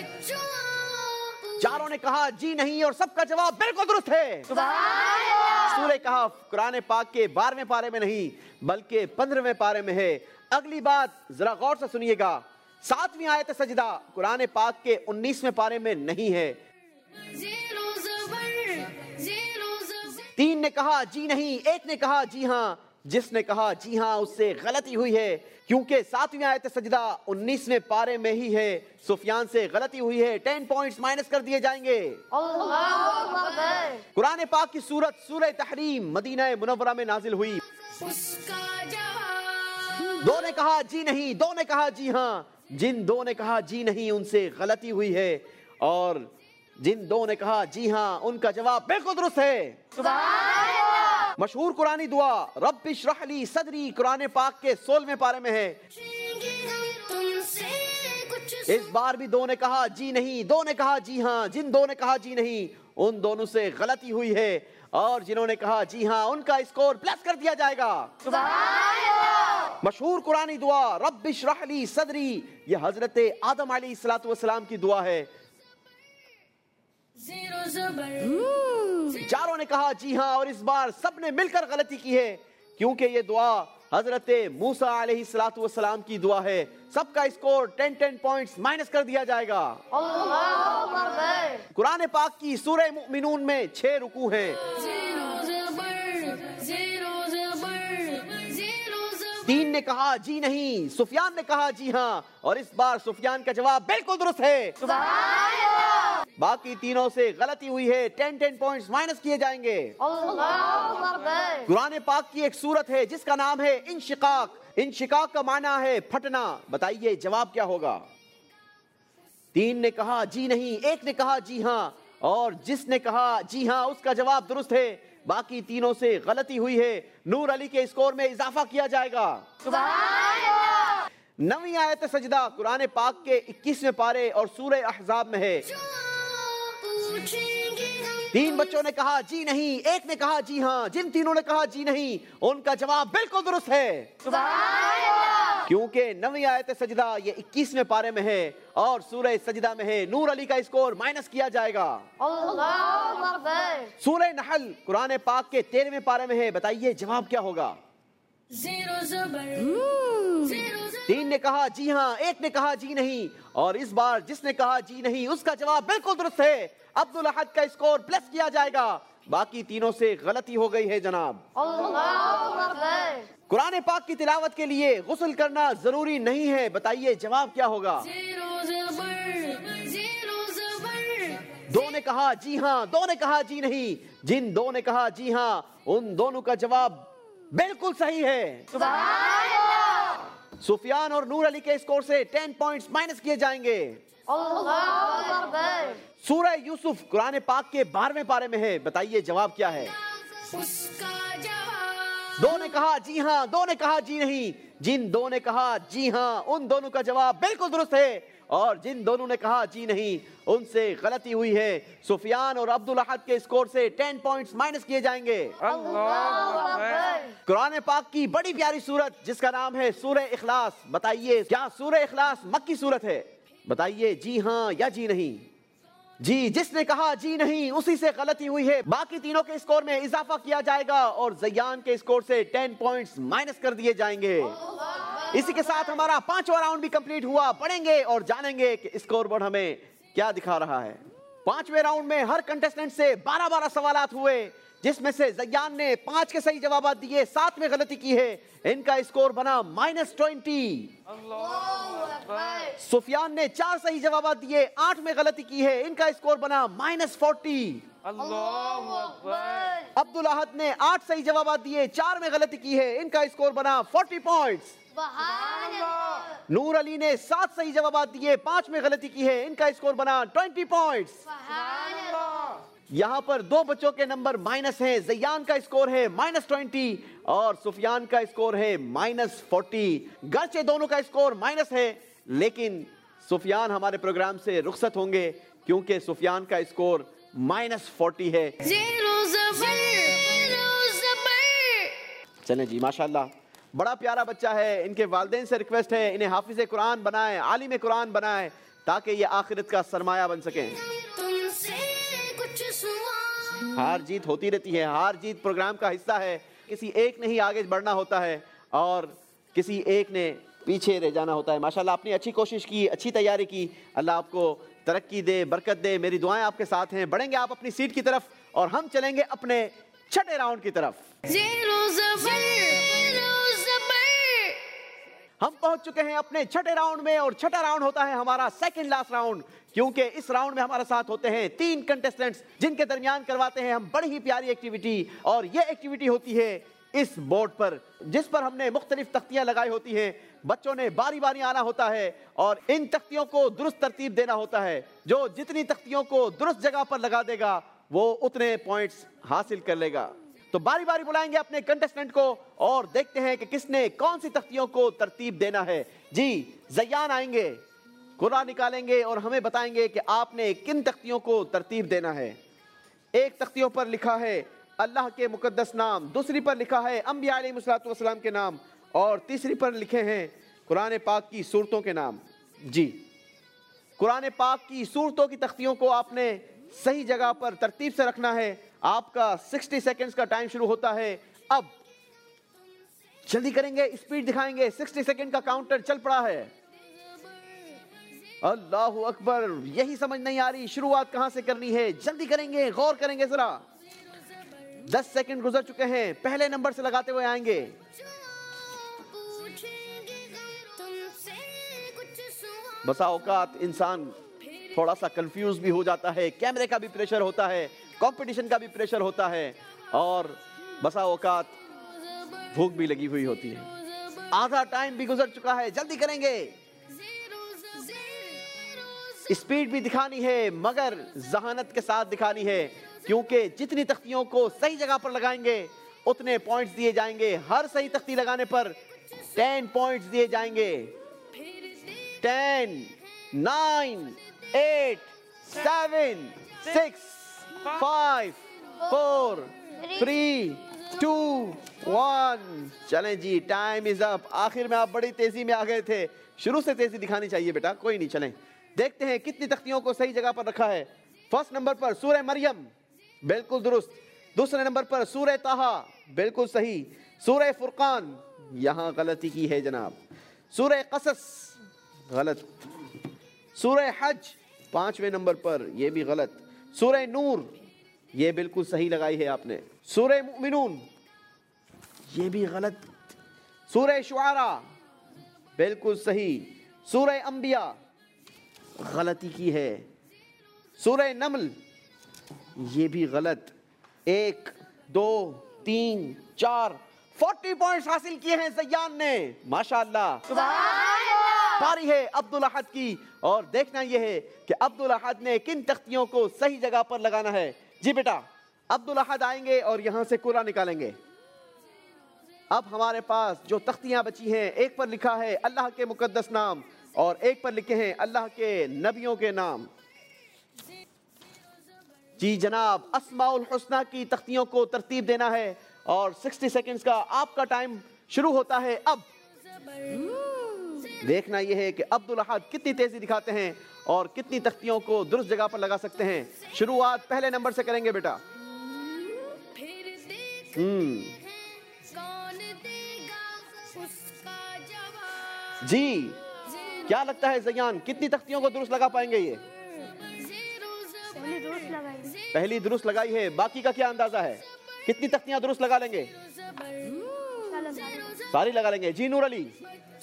चारों ने कहा जी नहीं और सबका जवाब बिल्कुल दुरुस्त है। सूरह कहफ कुरान पाक के बारहवें पारे में नहीं बल्कि पंद्रहवें पारे में है। अगली बात जरा गौर से सुनिएगा, सातवीं आयत सजदा कुरान पाक के उन्नीसवें पारे में नहीं है। तीन ने कहा जी नहीं, एक ने कहा जी हाँ। जिसने कहा जी हाँ उससे गलती हुई है क्योंकि सातवीं आयत सजदा उन्नीसवें पारे में ही है। सुफियान से गलती हुई है, टेन पॉइंट्स माइनस कर दिए जाएंगे। कुरान पाक की सूरत सूरह तहरीम मदीना मुनव्वरा में नाजिल हुई। दो ने कहा जी नहीं, दो ने कहा जी हाँ। जिन दो ने कहा जी नहीं उनसे गलती हुई है और जिन दो ने कहा जी हाँ उनका जवाब बिल्कुल दुरुस्त है। मशहूर कुरानी दुआ रब्बि इश्रह ली सदरी कुरान पाक के सोलहवें पारे में है। इस बार भी दो ने कहा जी नहीं, दो ने कहा जी हाँ। जिन दो ने कहा जी नहीं उन दोनों से गलती हुई है और जिन्होंने कहा जी हाँ उनका स्कोर प्लस कर दिया जाएगा। मशहूर कुरानी दुआ रब्बि इश्रह ली सदरी, ये हजरत आदम अलैहिस्सलातु वस्सलाम की दुआ है। चारों ने कहा जी हाँ और इस बार सबने मिलकर गलती की है, क्योंकि ये दुआ हजरत मूसा अलैहिस्सलातु वस्सलाम की दुआ है। सबका score ten ten points minus कर दिया जाएगा। कुरान पाक की सूरह मुमिनून में छह रुकू हैं। तीन ने कहा जी नहीं, सुफियान ने कहा जी हाँ, और इस बार सुफियान का जवाब बिल्कुल दुरुस्त है। बाकी तीनों से गलती हुई है, टेन टेन पॉइंट्स माइनस किए जाएंगे। कुरान पाक की एक सूरत है जिसका नाम है इंशिकाक। इंशिकाक का माना है फटना। बताइए जवाब क्या होगा? तीन ने कहा जी नहीं, एक ने कहा जी हाँ, और जिसने कहा जी हाँ उसका जवाब दुरुस्त है। बाकी तीनों से गलती हुई है। नूर अली के स्कोर में इजाफा किया जाएगा। नवी आयत सजदा कुरान पाक के इक्कीसवें पारे और सूरह अहज़ाब में है। तीन बच्चों ने कहा जी नहीं, एक ने कहा जी हाँ। जिन तीनों ने कहा जी नहीं उनका जवाब बिल्कुल दुरुस्त है, क्योंकि नवी आयत सजदा ये इक्कीसवें पारे में है और सूरह सजदा में है। नूर अली का स्कोर माइनस किया जाएगा। सूरह नहल कुरान पाक के तेरहवें पारे में है। बताइए जवाब क्या होगा? तीन ने कहा जी हाँ, एक ने कहा जी नहीं, और इस बार जिसने कहा जी नहीं उसका जवाब बिल्कुल दुरुस्त है। अब्दुल अहद का स्कोर प्लस किया जाएगा। बाकी तीनों से गलती हो गई है जनाब। कुरान पाक की तिलावत के लिए गुस्ल करना जरूरी नहीं है। बताइए जवाब क्या होगा? दो ने कहा जी हाँ, दो ने कहा जी नहीं। जिन दो ने कहा जी हाँ उन दोनों का जवाब बिल्कुल सही है। सुफियान और नूर अली के स्कोर से टेन पॉइंट्स माइनस किए जाएंगे। सूरह यूसुफ कुरान पाक के बारहवें पारे में है। बताइए जवाब क्या है? दो ने कहा जी हाँ, दो ने कहा जी नहीं। जिन दो ने कहा जी हाँ उन दोनों का जवाब बिल्कुल दुरुस्त है, और जिन दोनों ने कहा जी नहीं उनसे गलती हुई है। सुफियान और अब्दुल अहद के स्कोर से टेन पॉइंट्स माइनस किए जाएंगे। कुरान पाक की बड़ी प्यारी सूरत जिसका नाम है सूरह इखलास। बताइए क्या सूरह इखलास मक्की सूरत है? बताइए जी हाँ या जी नहीं। जी जिसने कहा जी नहीं उसी से गलती हुई है। बाकी तीनों के स्कोर में इजाफा किया जाएगा और जयान के स्कोर से टेन पॉइंट्स माइनस कर दिए जाएंगे। इसी के साथ हमारा पांचवा राउंड भी कंप्लीट हुआ। पढ़ेंगे और जानेंगे कि स्कोर बोर्ड हमें क्या दिखा रहा है। पांचवें राउंड में हर कंटेस्टेंट से बारह बारह सवालात हुए, जिसमें से जयान ने पांच के सही जवाब दिए, सात में गलती की है। इनका स्कोर बना माइनस ट्वेंटी। सुफियान ने चार सही जवाब दिए, आठ में गलती की है। इनका स्कोर बना माइनस फोर्टी। अब्दुल अहद ने आठ सही जवाब दिए, चार में गलती की है। इनका स्कोर बना फोर्टी पॉइंट्स। नूर अली ने सात सही जवाब दिए, पांच में गलती की है। इनका स्कोर बना ट्वेंटी पॉइंट्स। यहाँ पर दो बच्चों के नंबर माइनस हैं। जयान का स्कोर है माइनस ट्वेंटी और सुफियान का स्कोर है माइनस फोर्टी। गर्चे दोनों का स्कोर माइनस है, लेकिन सुफियान हमारे प्रोग्राम से रुखसत होंगे क्योंकि सुफियान का स्कोर माइनस फोर्टी है। चलें जी, माशाल्लाह बड़ा प्यारा बच्चा है। इनके वालिदैन से रिक्वेस्ट है इन्हें हाफिज़े कुरान बनाएं, आलिम कुरान बनाएं, ताकि ये आखिरत का सरमाया बन सकें। हार जीत होती रहती है, हार जीत प्रोग्राम का हिस्सा है। किसी एक ने ही आगे बढ़ना होता है और किसी एक ने पीछे रह जाना होता है। माशाल्लाह आपने अच्छी कोशिश की, अच्छी तैयारी की। अल्लाह आपको तरक्की दे, बरकत दे। मेरी दुआएं आपके साथ हैं। बढ़ेंगे आप अपनी सीट की तरफ और हम चलेंगे अपने छठे राउंड की तरफ। हम पहुंच चुके हैं अपने छठे राउंड में और छठा राउंड होता है हमारा सेकंड लास्ट राउंड, क्योंकि इस राउंड में हमारे साथ होते हैं तीन कंटेस्टेंट्स जिनके दरमियान करवाते हैं हम बड़ी ही प्यारी एक्टिविटी। और ये एक्टिविटी होती है इस बोर्ड पर, जिस पर हमने मुख्तलिफ तख्तियां लगाई होती हैं। बच्चों ने बारी बारी आना होता है और इन तख्तियों को दुरुस्त तरतीब देना होता है। जो जितनी तख्तियों को दुरुस्त जगह पर लगा देगा वो उतने पॉइंट्स हासिल कर लेगा। तो बारी बारी बुलाएंगे अपने कंटेस्टेंट को और देखते हैं कि किसने कौन सी तख्तियों को तरतीब देना है। जी जयान आएंगे, कुरान निकालेंगे और हमें बताएंगे कि आपने किन तख्तियों को तरतीब देना है। एक तख्तियों पर लिखा है اللہ کے مقدس نام، دوسری پر لکھا ہے انبیاء علیہ الصلوۃ والسلام کے نام، اور تیسری پر لکھے ہیں قرآن پاک کی سورتوں کے نام۔ جی قرآن پاک کی سورتوں کی تختیوں کو آپ نے صحیح جگہ پر ترتیب سے رکھنا ہے۔ آپ کا سکسٹی سیکنڈز کا ٹائم شروع ہوتا ہے اب۔ جلدی کریں گے، اسپیڈ دکھائیں گے، سکسٹی سیکنڈ کا کاؤنٹر چل پڑا ہے۔ اللہ اکبر، یہی سمجھ نہیں آ رہی شروعات کہاں سے کرنی ہے، جلدی کریں گے، غور کریں گے ذرا۔ دس سیکنڈ گزر چکے ہیں، پہلے نمبر سے لگاتے ہوئے آئیں گے۔ بسا اوقات انسان تھوڑا سا کنفیوز بھی ہو جاتا ہے، کیمرے کا بھی پریشر ہوتا ہے، کمپٹیشن کا بھی پریشر ہوتا ہے، اور بسا اوقات بھوک بھی لگی ہوئی ہوتی ہے۔ آدھا ٹائم بھی گزر چکا ہے، جلدی کریں گے۔ اسپیڈ بھی دکھانی ہے مگر ذہانت کے ساتھ دکھانی ہے، کیونکہ جتنی تختیوں کو صحیح جگہ پر لگائیں گے اتنے پوائنٹس دیے جائیں گے۔ ہر صحیح تختی لگانے پر ٹین پوائنٹس دیے جائیں گے۔ Ten, nine, eight, seven, six, five, four, three, two, one. چلیں جی، ٹائم از اپ۔ آخر میں آپ بڑی تیزی میں آ گئے تھے، شروع سے تیزی دکھانی چاہیے بیٹا، کوئی نہیں، چلیں دیکھتے ہیں کتنی تختیوں کو صحیح جگہ پر رکھا ہے۔ فرسٹ نمبر پر سورہ مریم، بالکل درست۔ دوسرے نمبر پر سورہ طٰہٰ، بالکل صحیح۔ سورہ فرقان، یہاں غلطی کی ہے جناب۔ سورہ قصص، غلط۔ سورہ حج، پانچویں نمبر پر، یہ بھی غلط۔ سورہ نور، یہ بالکل صحیح لگائی ہے آپ نے۔ سورہ مؤمنون، یہ بھی غلط۔ سورہ شعراء، بالکل صحیح۔ سورہ انبیاء، غلطی کی ہے۔ سورہ نمل، یہ بھی غلط۔ ایک، دو، تین، چار، فورٹی پوائنٹس حاصل کیے ہیں زیان نے، ماشاءاللہ۔ باری ہے عبدالاحد کی، اور دیکھنا یہ ہے کہ عبدالاحد نے کن تختیوں کو صحیح جگہ پر لگانا ہے۔ جی بیٹا، عبدالاحد آئیں گے اور یہاں سے کولا نکالیں گے۔ اب ہمارے پاس جو تختیاں بچی ہیں، ایک پر لکھا ہے اللہ کے مقدس نام اور ایک پر لکھے ہیں اللہ کے نبیوں کے نام۔ جی جناب، اسماء الحسنہ کی تختیوں کو ترتیب دینا ہے، اور سکسٹی سیکنڈز کا آپ کا ٹائم شروع ہوتا ہے اب۔ دیکھنا یہ ہے کہ عبدالاحد کتنی تیزی دکھاتے ہیں اور کتنی تختیوں کو درست جگہ پر لگا سکتے ہیں۔ شروعات پہلے نمبر سے کریں گے بیٹا۔ ہم جی کیا لگتا ہے زیان، کتنی تختیوں کو درست لگا پائیں گے یہ؟ پہلی درست لگائی ہے، باقی کا کیا اندازہ ہے؟ کتنی تختیاں درست لگا لیں گے؟ ساری لگا لیں گے۔ جی نور علی،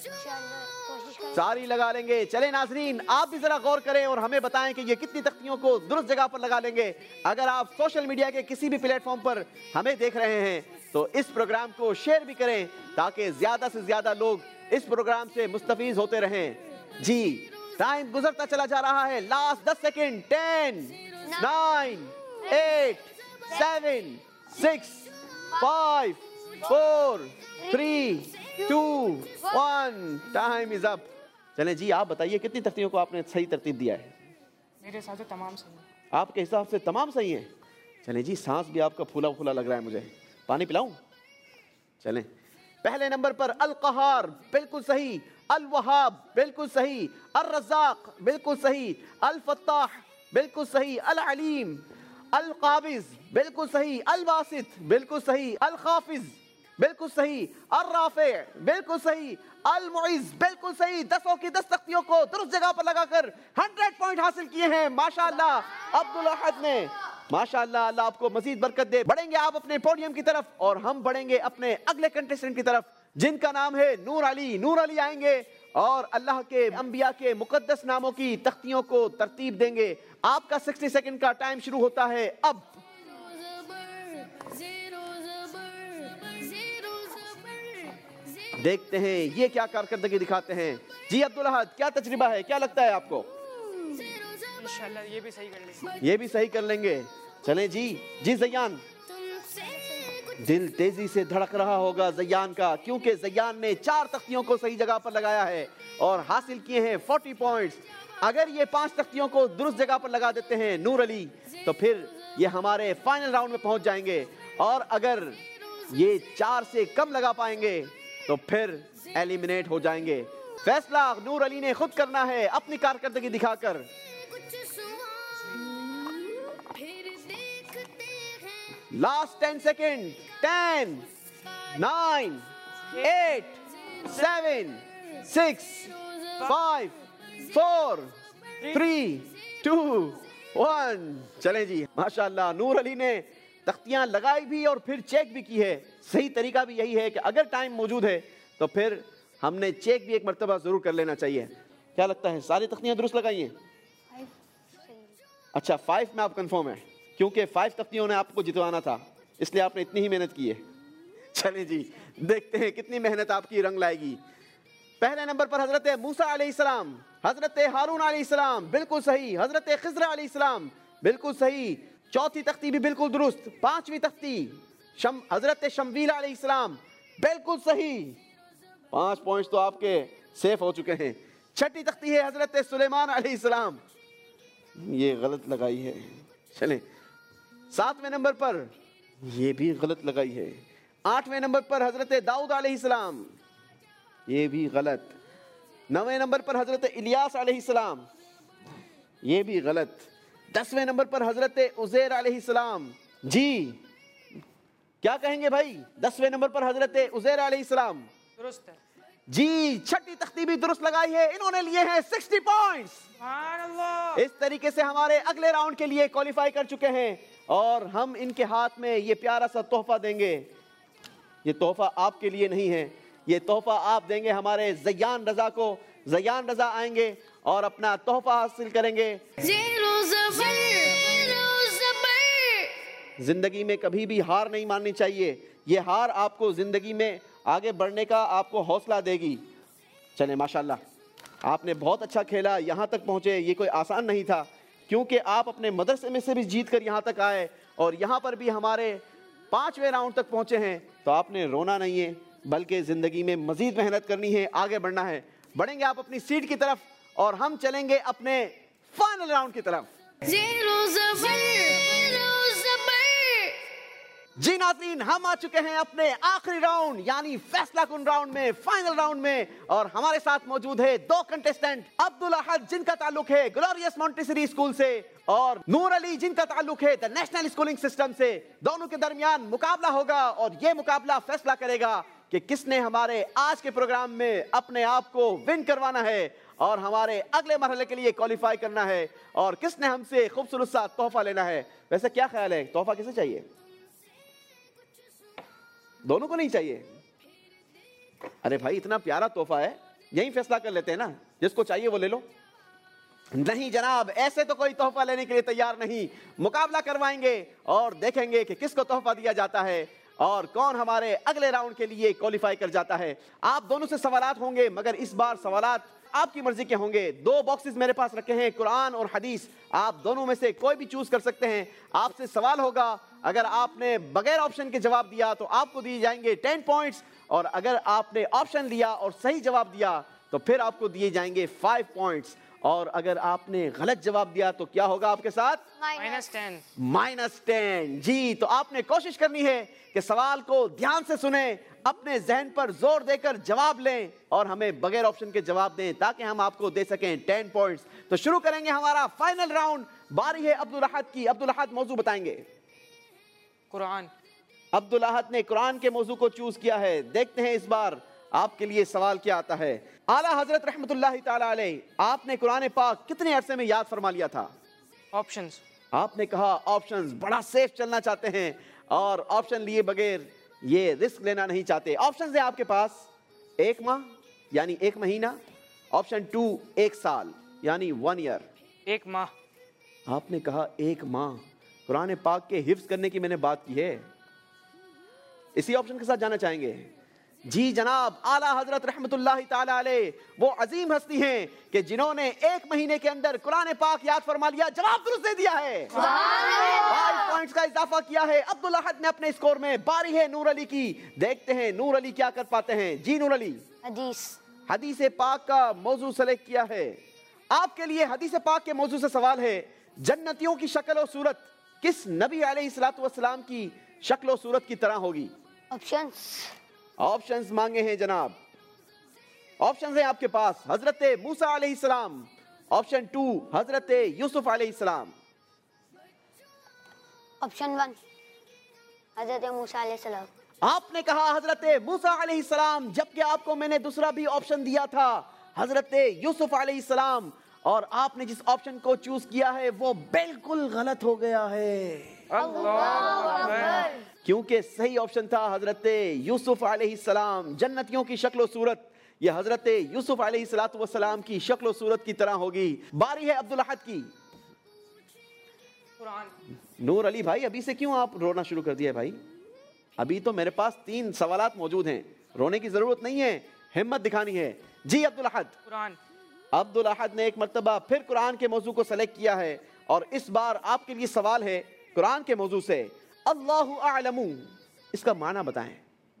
ساری لگا لیں گے۔ چلیں ناظرین، آپ بھی ذرا غور کریں اور ہمیں بتائیں کہ یہ کتنی تختیوں کو درست جگہ پر لگا لیں گے۔ اگر آپ سوشل میڈیا کے کسی بھی پلیٹ فارم پر ہمیں دیکھ رہے ہیں تو اس پروگرام کو شیئر بھی کریں تاکہ زیادہ سے زیادہ لوگ اس پروگرام سے مستفیض ہوتے رہیں۔ جی ٹائم گزرتا چلا جا رہا ہے، لاسٹ دس second. Ten, nine, eight, seven, six, five, four, three, two, one. Time is up. چلیں جی، آپ بتائیے کتنی تختیوں کو آپ نے صحیح ترتیب دیا ہے؟ میرے حساب سے تمام صحیح ہیں۔ آپ کے حساب سے تمام صحیح ہیں؟ چلیں جی، سانس بھی آپ کا پھولا پھولا لگ رہا ہے مجھے، پانی پلاؤں؟ چلیں، پہلے نمبر پر القہار، بالکل صحیح۔ الوہاب، بالکل صحیح۔ الرزاق، بالکل صحیح۔ الفتاح، بالکل صحیح۔ العلیم، القابض، بالکل صحیح۔ الباسط، بالکل صحیح۔ الخافض، بالکل صحیح۔ الرافع، بالکل صحیح۔ المعز، بالکل صحیح۔ دسوں کی دس تختیوں کو درست جگہ پر لگا کر ہنڈریڈ پوائنٹ حاصل کیے ہیں، ماشاءاللہ عبدالاحد نے۔ ماشاءاللہ، اللہ آپ کو مزید برکت دے۔ بڑھیں گے آپ اپنے پوڈیم کی طرف اور ہم بڑھیں گے اپنے اگلے کنٹیسٹنٹ کی طرف جن کا نام ہے نور علی۔ نور علی آئیں گے اور اللہ کے انبیاء کے مقدس ناموں کی تختیوں کو ترتیب دیں گے۔ آپ کا سکسٹی سیکنڈ کا ٹائم شروع ہوتا ہے اب۔ دیکھتے ہیں یہ کیا کارکردگی دکھاتے ہیں۔ جی عبدالاحد، کیا تجربہ ہے، کیا لگتا ہے آپ کو؟ انشاءاللہ یہ بھی صحیح کر لیں گے۔ یہ بھی صحیح کر لیں گے۔ چلیں جی، جی زیان، دل تیزی سے دھڑک رہا ہوگا زیان کا، کیونکہ زیان نے چار تختیوں کو صحیح جگہ پر لگایا ہے اور حاصل کیے ہیں فورٹی پوائنٹس۔ اگر یہ پانچ تختیوں کو درست جگہ پر لگا دیتے ہیں نور علی، تو پھر یہ ہمارے فائنل راؤنڈ میں پہنچ جائیں گے اور اگر یہ چار سے کم لگا پائیں گے تو پھر ایلیمنیٹ ہو جائیں گے. فیصلہ نور علی نے خود کرنا ہے اپنی کارکردگی دکھا کر. Last ten second. Ten, nine, eight, seven, six, five, four, three, two, one. چلیں جی, ماشاءاللہ نور علی نے تختیاں لگائی بھی اور پھر چیک بھی کی ہے. صحیح طریقہ بھی یہی ہے کہ اگر ٹائم موجود ہے تو پھر ہم نے چیک بھی ایک مرتبہ ضرور کر لینا چاہیے. کیا لگتا ہے ساری تختیاں درست لگائی ہیں؟ اچھا, فائیو میں آپ کنفرم ہے کیونکہ فائیو تختیوں نے آپ کو جتوانا تھا, اس لیے آپ نے اتنی ہی محنت کی ہے. چلیں جی, دیکھتے ہیں کتنی محنت آپ کی رنگ لائے گی. پہلے نمبر پر حضرت موسیٰ علیہ السلام, حضرت ہارون علیہ السلام, بالکل صحیح. حضرت خضر علیہ السلام, بالکل صحیح. چوتھی تختی بھی بالکل درست. پانچویں تختی شم حضرت شمویل علیہ السلام, بالکل صحیح. پانچ پوائنٹس تو آپ کے سیف ہو چکے ہیں. چھٹی تختی ہے حضرت سلیمان علیہ السلام, یہ غلط لگائی ہے. چلیں, ساتویں نمبر پر یہ بھی غلط لگائی ہے. آٹھویں نمبر پر حضرت داؤد علیہ السلام, یہ بھی غلط. نویں نمبر پر حضرت الیاس علیہ السلام, یہ بھی غلط. دسویں نمبر پر حضرت عزیر علیہ السلام. جی کیا کہیں گے بھائی؟ دسویں نمبر پر حضرت عزیر علیہ السلام, درست ہے جی. چھٹی تختی بھی درست لگائی ہے. انہوں نے لیے ہیں سکسٹی پوائنٹس. سبحان اللہ. اس طریقے سے ہمارے اگلے راؤنڈ کے لیے کوالیفائی کر چکے ہیں اور ہم ان کے ہاتھ میں یہ پیارا سا تحفہ دیں گے. یہ تحفہ آپ کے لیے نہیں ہے, یہ تحفہ آپ دیں گے ہمارے زیان رضا کو. زیان رضا آئیں گے اور اپنا تحفہ حاصل کریں گے. زندگی میں کبھی بھی ہار نہیں ماننی چاہیے. یہ ہار آپ کو زندگی میں آگے بڑھنے کا آپ کو حوصلہ دے گی. چلیں, ماشاءاللہ آپ نے بہت اچھا کھیلا, یہاں تک پہنچے. یہ کوئی آسان نہیں تھا کیونکہ آپ اپنے مدرسے میں سے بھی جیت کر یہاں تک آئے اور یہاں پر بھی ہمارے پانچویں راؤنڈ تک پہنچے ہیں. تو آپ نے رونا نہیں ہے بلکہ زندگی میں مزید محنت کرنی ہے, آگے بڑھنا ہے. بڑھیں گے آپ اپنی سیٹ کی طرف اور ہم چلیں گے اپنے فائنل راؤنڈ کی طرف. جی ناظرین, ہم آ چکے ہیں اپنے آخری راؤنڈ یعنی فیصلہ کن راؤنڈ میں, فائنل راؤنڈ میں. اور ہمارے ساتھ موجود ہے دو کنٹیسٹنٹ, عبدالاحد جن کا تعلق ہے گلوریس مونٹیسری اسکول سے اور نور علی جن کا تعلق ہے دا نیشنل اسکولنگ سسٹم سے. دونوں کے درمیان مقابلہ ہوگا اور یہ مقابلہ فیصلہ کرے گا کہ کس نے ہمارے آج کے پروگرام میں اپنے آپ کو ون کروانا ہے اور ہمارے اگلے مرحلے کے لیے کوالیفائی کرنا ہے اور کس نے ہم سے خوبصورت سا تحفہ لینا ہے. ویسے کیا خیال ہے, تحفہ کسے چاہیے؟ دونوں کو نہیں چاہیے؟ ارے بھائی اتنا پیارا تحفہ ہے, یہی فیصلہ کر لیتے ہیں نا, جس کو چاہیے وہ لے لو. نہیں جناب, ایسے تو کوئی تحفہ لینے کے لیے تیار نہیں. مقابلہ کروائیں گے اور دیکھیں گے کہ کس کو تحفہ دیا جاتا ہے اور کون ہمارے اگلے راؤنڈ کے لیے کوالیفائی کر جاتا ہے. آپ دونوں سے سوالات ہوں گے مگر اس بار سوالات آپ کی مرضی کے ہوں گے. دو باکسز میرے پاس رکھے ہیں, قرآن اور حدیث. آپ دونوں میں سے کوئی بھی چوز کر سکتے ہیں. آپ سے سوال ہوگا, اگر آپ نے بغیر آپشن کے جواب دیا تو آپ کو دیے جائیں گے ٹین پوائنٹس اور اگر آپ نے آپشن لیا اور صحیح جواب دیا تو پھر آپ کو دیے جائیں گے فائیو پوائنٹس اور اگر آپ نے غلط جواب دیا تو کیا ہوگا آپ کے ساتھ؟ Minus ten. Minus ten. جی تو آپ نے کوشش کرنی ہے کہ سوال کو دھیان سے سنیں, اپنے ذہن پر زور دے کر جواب لیں اور ہمیں بغیر آپشن کے جواب دیں تاکہ ہم آپ کو دے سکیں ٹین پوائنٹس. تو شروع کریں گے ہمارا فائنل راؤنڈ. باری ہے عبدالاحد کی. عبدالاحد موضوع بتائیں گے. قرآن. عبدالاحد نے قرآن کے موضوع کو چوز کیا ہے. دیکھتے ہیں اس بار آپ کے لیے سوال کیا آتا ہے. اعلیٰ حضرت رحمت اللہ تعالی علیہ, آپ نے قرآن پاک کتنے عرصے میں یاد فرما لیا تھا؟ آپشنز. آپ نے کہا آپشنز. بڑا سیف چلنا چاہتے ہیں اور آپشن لیے بغیر یہ رسک لینا نہیں چاہتے. آپشنز ہیں آپ کے پاس, ایک ماہ یعنی ایک مہینہ, آپشن ٹو ایک سال یعنی ون ایئر. ایک ماہ. آپ نے کہا ایک ماہ. قرآن پاک کے حفظ کرنے کی میں نے بات کی ہے. اسی آپشن کے ساتھ جانا چاہیں گے؟ جی جناب, اعلیٰ حضرت رحمت اللہ تعالی علیہ وہ عظیم ہستی ہیں کہ جنہوں نے ایک مہینے کے اندر قرآن پاک یاد فرما لیا. جواب درست دے دیا ہے, فائیو پوائنٹس کا اضافہ کیا ہے عبدالاحد نے اپنے اسکور میں. باری ہے نور علی کی. دیکھتے ہیں نور علی کیا کر پاتے ہیں. جی نور علی. حدیث. حدیث پاک کا موضوع سلیکٹ کیا ہے. آپ کے لیے حدیث پاک کے موضوع سے سوال ہے, جنتیوں کی شکل و صورت کس نبی علیہ الصلوۃ والسلام کی शक्ल और सूरत की तरह होगी? ऑप्शंस। ऑप्शंस मांगे हैं जनाब। ऑप्शंस हैं आपके पास, हजरत मूसा अलैहिस्सलाम, ऑप्शन टू हजरत यूसुफ अलैहिस्सलाम। ऑप्शन वन हजरत मूसा अलैहिस्सलाम। आपने कहा हजरत मूसा अलैहिस्सलाम, जबकि आपको मैंने दूसरा भी ऑप्शन दिया था, हजरत यूसुफ अलैहिस्सलाम, और आपने जिस ऑप्शन को चूज किया है वो बिल्कुल गलत हो गया है। अल्लाह क्योंकि सही ऑप्शन था हजरत यूसुफ अलैहिस्सलाम। जन्नतियों की शक्ल और सूरत ये हजरत यूसुफ अलैहिस्सलातु वस्सलाम की शक्ल और सूरत की तरह होगी। बारी है अब्दुल अहद की। कुरान। नूर अली भाई, अभी से क्यों आप रोना शुरू कर दिया भाई? अभी तो मेरे पास तीन सवालात मौजूद हैं, रोने की जरूरत नहीं है, हिम्मत दिखानी है। जी अब्दुल अहद। कुरान। अब्दुल अहद ने एक मर्तबा फिर कुरान के मौजू को सेलेक्ट किया है और इस बार आपके लिए सवाल है कुरान के मौजू से। अल्लाहु अअलमु, इसका माना बताएं।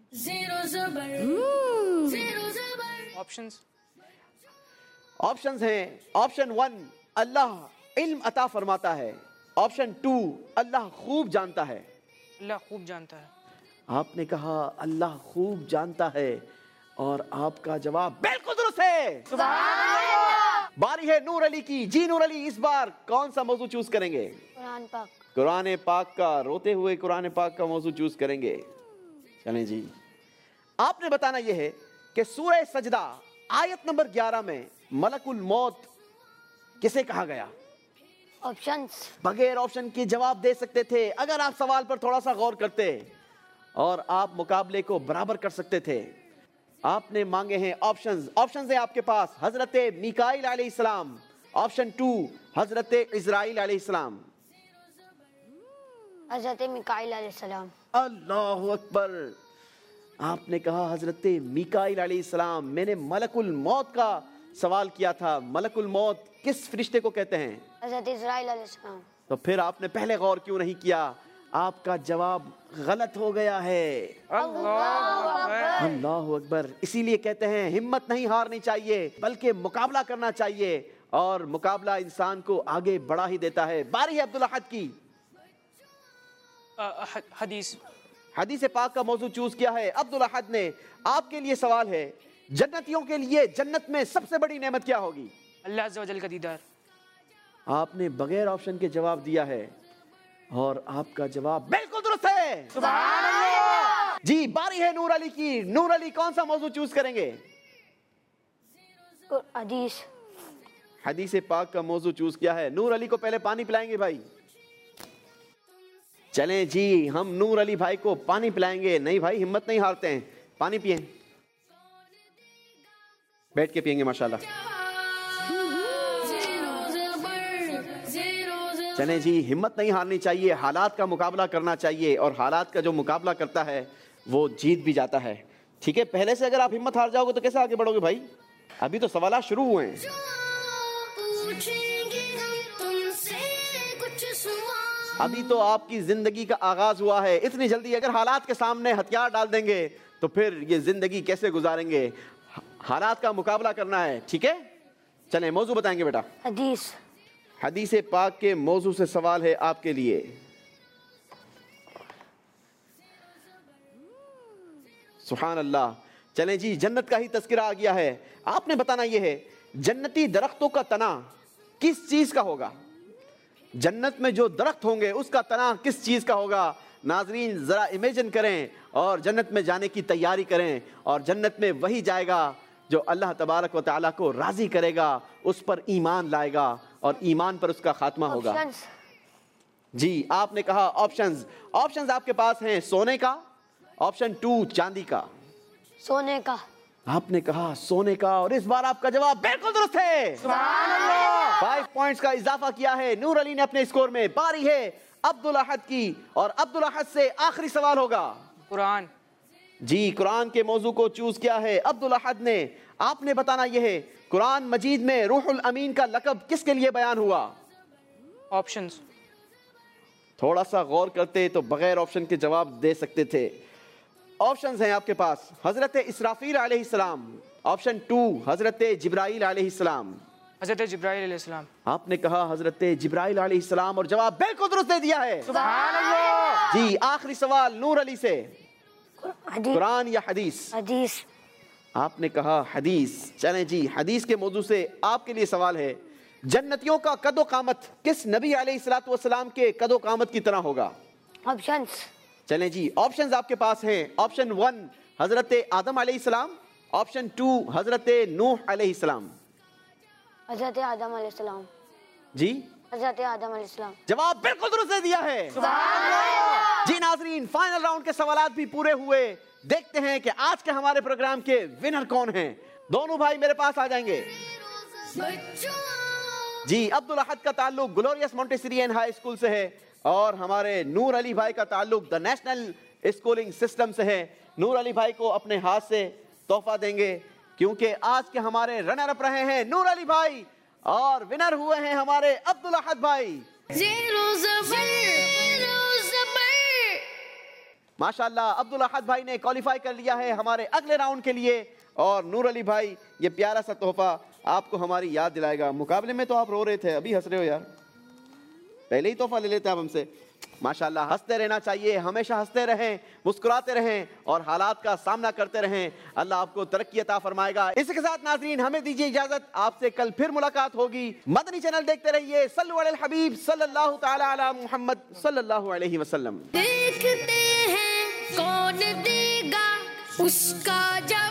ऑप्शंस। ऑप्शंस हैं, ऑप्शन वन अल्लाह इल्म अता फरमाता है, ऑप्शन टू अल्लाह खूब जानता है। अल्लाह खूब जानता है। आपने कहा अल्लाह खूब जानता है और आपका जवाब बिल्कुल दुरुस्त है। बारी है नूर अली की। जी नूर अली, इस बार कौन सा मौजू चूज करेंगे? कुरान पाक। कुरान पाक का, रोते हुए कुरान पाक का मौजू चूज करेंगे। चलें जी, आपने बताना यह है कि सूरह सजदा आयत नंबर ग्यारह में मलकुल मौत किसे कहा गया? ऑप्शंस। बगैर ऑप्शन के जवाब दे सकते थे अगर आप सवाल पर थोड़ा सा गौर करते, और आप मुकाबले को बराबर कर सकते थे। आपने मांगे हैं ऑप्शंस। ऑप्शंस है आपके पास, हजरत मीकाईल अलैहिस्सलाम, ऑप्शन टू हजरत इजराइल अलैहिस्सलाम। हजरत मिकाईल अलैहिस्सलाम। अल्लाहु अकबर। आपने कहा हजरत मीकाईल अलैहिस्सलाम। मैंने मलकुल मौत का सवाल किया था, मलकुल मौत किस फरिश्ते को कहते हैं? हजरत इजराइल अलैहिस्सलाम। तो फिर आपने पहले गौर क्यों नहीं किया? आपका जवाब गलत हो गया है। अल्लाहु अकबर। इसीलिए कहते हैं हिम्मत नहीं हारनी चाहिए बल्कि मुकाबला करना चाहिए, और मुकाबला इंसान को आगे बढ़ा ही देता है। बारी है अब्दुल अहद की। अ, ह- हदीस। हदीस पाक का मौजू चूज किया है अब्दुल अहद ने। आपके लिए सवाल है, जन्नतियों के लिए जन्नत में सबसे बड़ी नेमत क्या होगी? अल्लाह अज़्ज़ व जल का दीदार। आपने बगैर ऑप्शन के जवाब दिया है और आपका जवाब बिल्कुल दुरुस्त है। सुभान अल्लाह। जी बारी है नूर अली की। नूर अली, कौन सा मौजू चूज करेंगे? हदीस। हदीस पाक का मौजू चूज किया है। नूर अली को पहले पानी पिलाएंगे भाई। चलें जी, हम नूर अली भाई को पानी पिलाएंगे। नहीं भाई, हिम्मत नहीं हारते हैं, पानी पिए, बैठ के पिएंगे माशाल्लाह। चलें जी, हिम्मत नहीं हारनी चाहिए, हालात का मुकाबला करना चाहिए, और हालात का जो मुकाबला करता है वो जीत भी जाता है। ठीक है, पहले से अगर आप हिम्मत हार जाओगे तो कैसे आगे बढ़ोगे भाई? अभी तो सवाल शुरू हुए हैं। अभी तो आपकी जिंदगी का आगाज हुआ है। इतनी जल्दी अगर हालात के सामने हथियार डाल देंगे तो फिर ये जिंदगी कैसे गुजारेंगे? हालात का मुकाबला करना है। ठीक है, चलें मौजू बताएंगे बेटा। हदीस। हदीस पाक के मौजू से सवाल है आपके लिए। सुभान अल्लाह। चलें जी, जन्नत का ही तस्करा आ गया है। आपने बताना यह है, जन्नती दरख्तों का तना किस चीज का होगा? जन्नत में जो दरख्त होंगे उसका तना किस चीज का होगा? नाजरीन जरा इमेजिन करें और जन्नत में जाने की तैयारी करें, और जन्नत में वही जाएगा जो अल्लाह तबारक व तआला को राजी करेगा, उस पर ईमान लाएगा और ईमान पर उसका खात्मा होगा। ऑप्शंस। जी आपने कहा ऑप्शंस। ऑप्शंस आपके पास हैं, सोने का, ऑप्शन टू चांदी का। सोने का। आपने कहा सोने का, और इस बार आपका जवाब बिल्कुल दुरुस्त है। सुभान अल्लाह। फाइव पॉइंट्स का इजाफा किया है नूर अली ने अपने स्कोर में। बारी है अब्दुल अहद की, और अब्दुल अहद से आखिरी सवाल होगा। कुरान। जी कुरान के मौजू को चूज किया है अब्दुल अहद ने। आपने बताना यह है, कुरान मजीद में रूहुल अमीन का लक़ब किसके लिए बयान हुआ? ऑप्शंस। थोड़ा सा गौर करते तो बगैर ऑप्शन के जवाब दे सकते थे। ऑप्शंस हैं आपके पास, हजरत इसराफील अलैहिस्सलाम, ऑप्शन टू हजरत जिब्राइल अलैहिस्सलाम, حضرت جبرائیل علیہ السلام. آپ نے کہا حضرت جبرائیل علیہ السلام اور جواب بالکل درست دے دیا ہے. سبحان اللہ. جی آخری سوال نور علی سے, قرآن یا حدیث؟ حدیث. آپ نے کہا حدیث. چلیں جی حدیث کے موضوع سے آپ کے لیے سوال ہے, جنتیوں کا قد و قامت کس نبی علیہ الصلوۃ والسلام کے قد و قامت کی طرح ہوگا؟ آپشنس. چلیں جی آپشنز آپ کے پاس ہیں. آپشن ون حضرت آدم علیہ السلام, آپشن ٹو حضرت نوح علیہ السلام. حضرت آدم علیہ السلام. جی حضرت آدم علیہ السلام. جواب بالکل درست دے دیا ہے. جی ناظرین فائنل راؤنڈ کے سوالات بھی پورے ہوئے. دیکھتے ہیں کہ آج کے ہمارے پروگرام کے ونر کون ہیں. دونوں بھائی میرے پاس آ جائیں گے. جی عبدالاحد کا تعلق Glorious Montessori and high school سے ہے اور ہمارے نور علی بھائی کا تعلق دا نیشنل اسکولنگ سسٹم سے ہے. نور علی بھائی کو اپنے ہاتھ سے تحفہ دیں گے کیونکہ آج کے ہمارے رنر اپ رہے ہیں نور علی بھائی اور ونر ہوئے ہیں ہمارے عبدالاحد بھائی. ماشاءاللہ عبدالاحد بھائی نے کوالیفائی کر لیا ہے ہمارے اگلے راؤنڈ کے لیے اور نور علی بھائی یہ پیارا سا تحفہ آپ کو ہماری یاد دلائے گا. مقابلے میں تو آپ رو رہے تھے, ابھی ہنس رہے ہو یار, پہلے ہی تحفہ لے لیتے آپ ہم سے. ماشاءاللہ ہنستے رہنا چاہیے, ہمیشہ ہنستے رہیں, مسکراتے رہیں اور حالات کا سامنا کرتے رہیں. اللہ آپ کو ترقی عطا فرمائے گا. اسی کے ساتھ ناظرین ہمیں دیجیے اجازت, آپ سے کل پھر ملاقات ہوگی. مدنی چینل دیکھتے رہیے. صلو علی الحبیب صلی اللہ تعالی علی محمد صلی اللہ علیہ وسلم. دیکھتے ہیں کون دے گا اس کا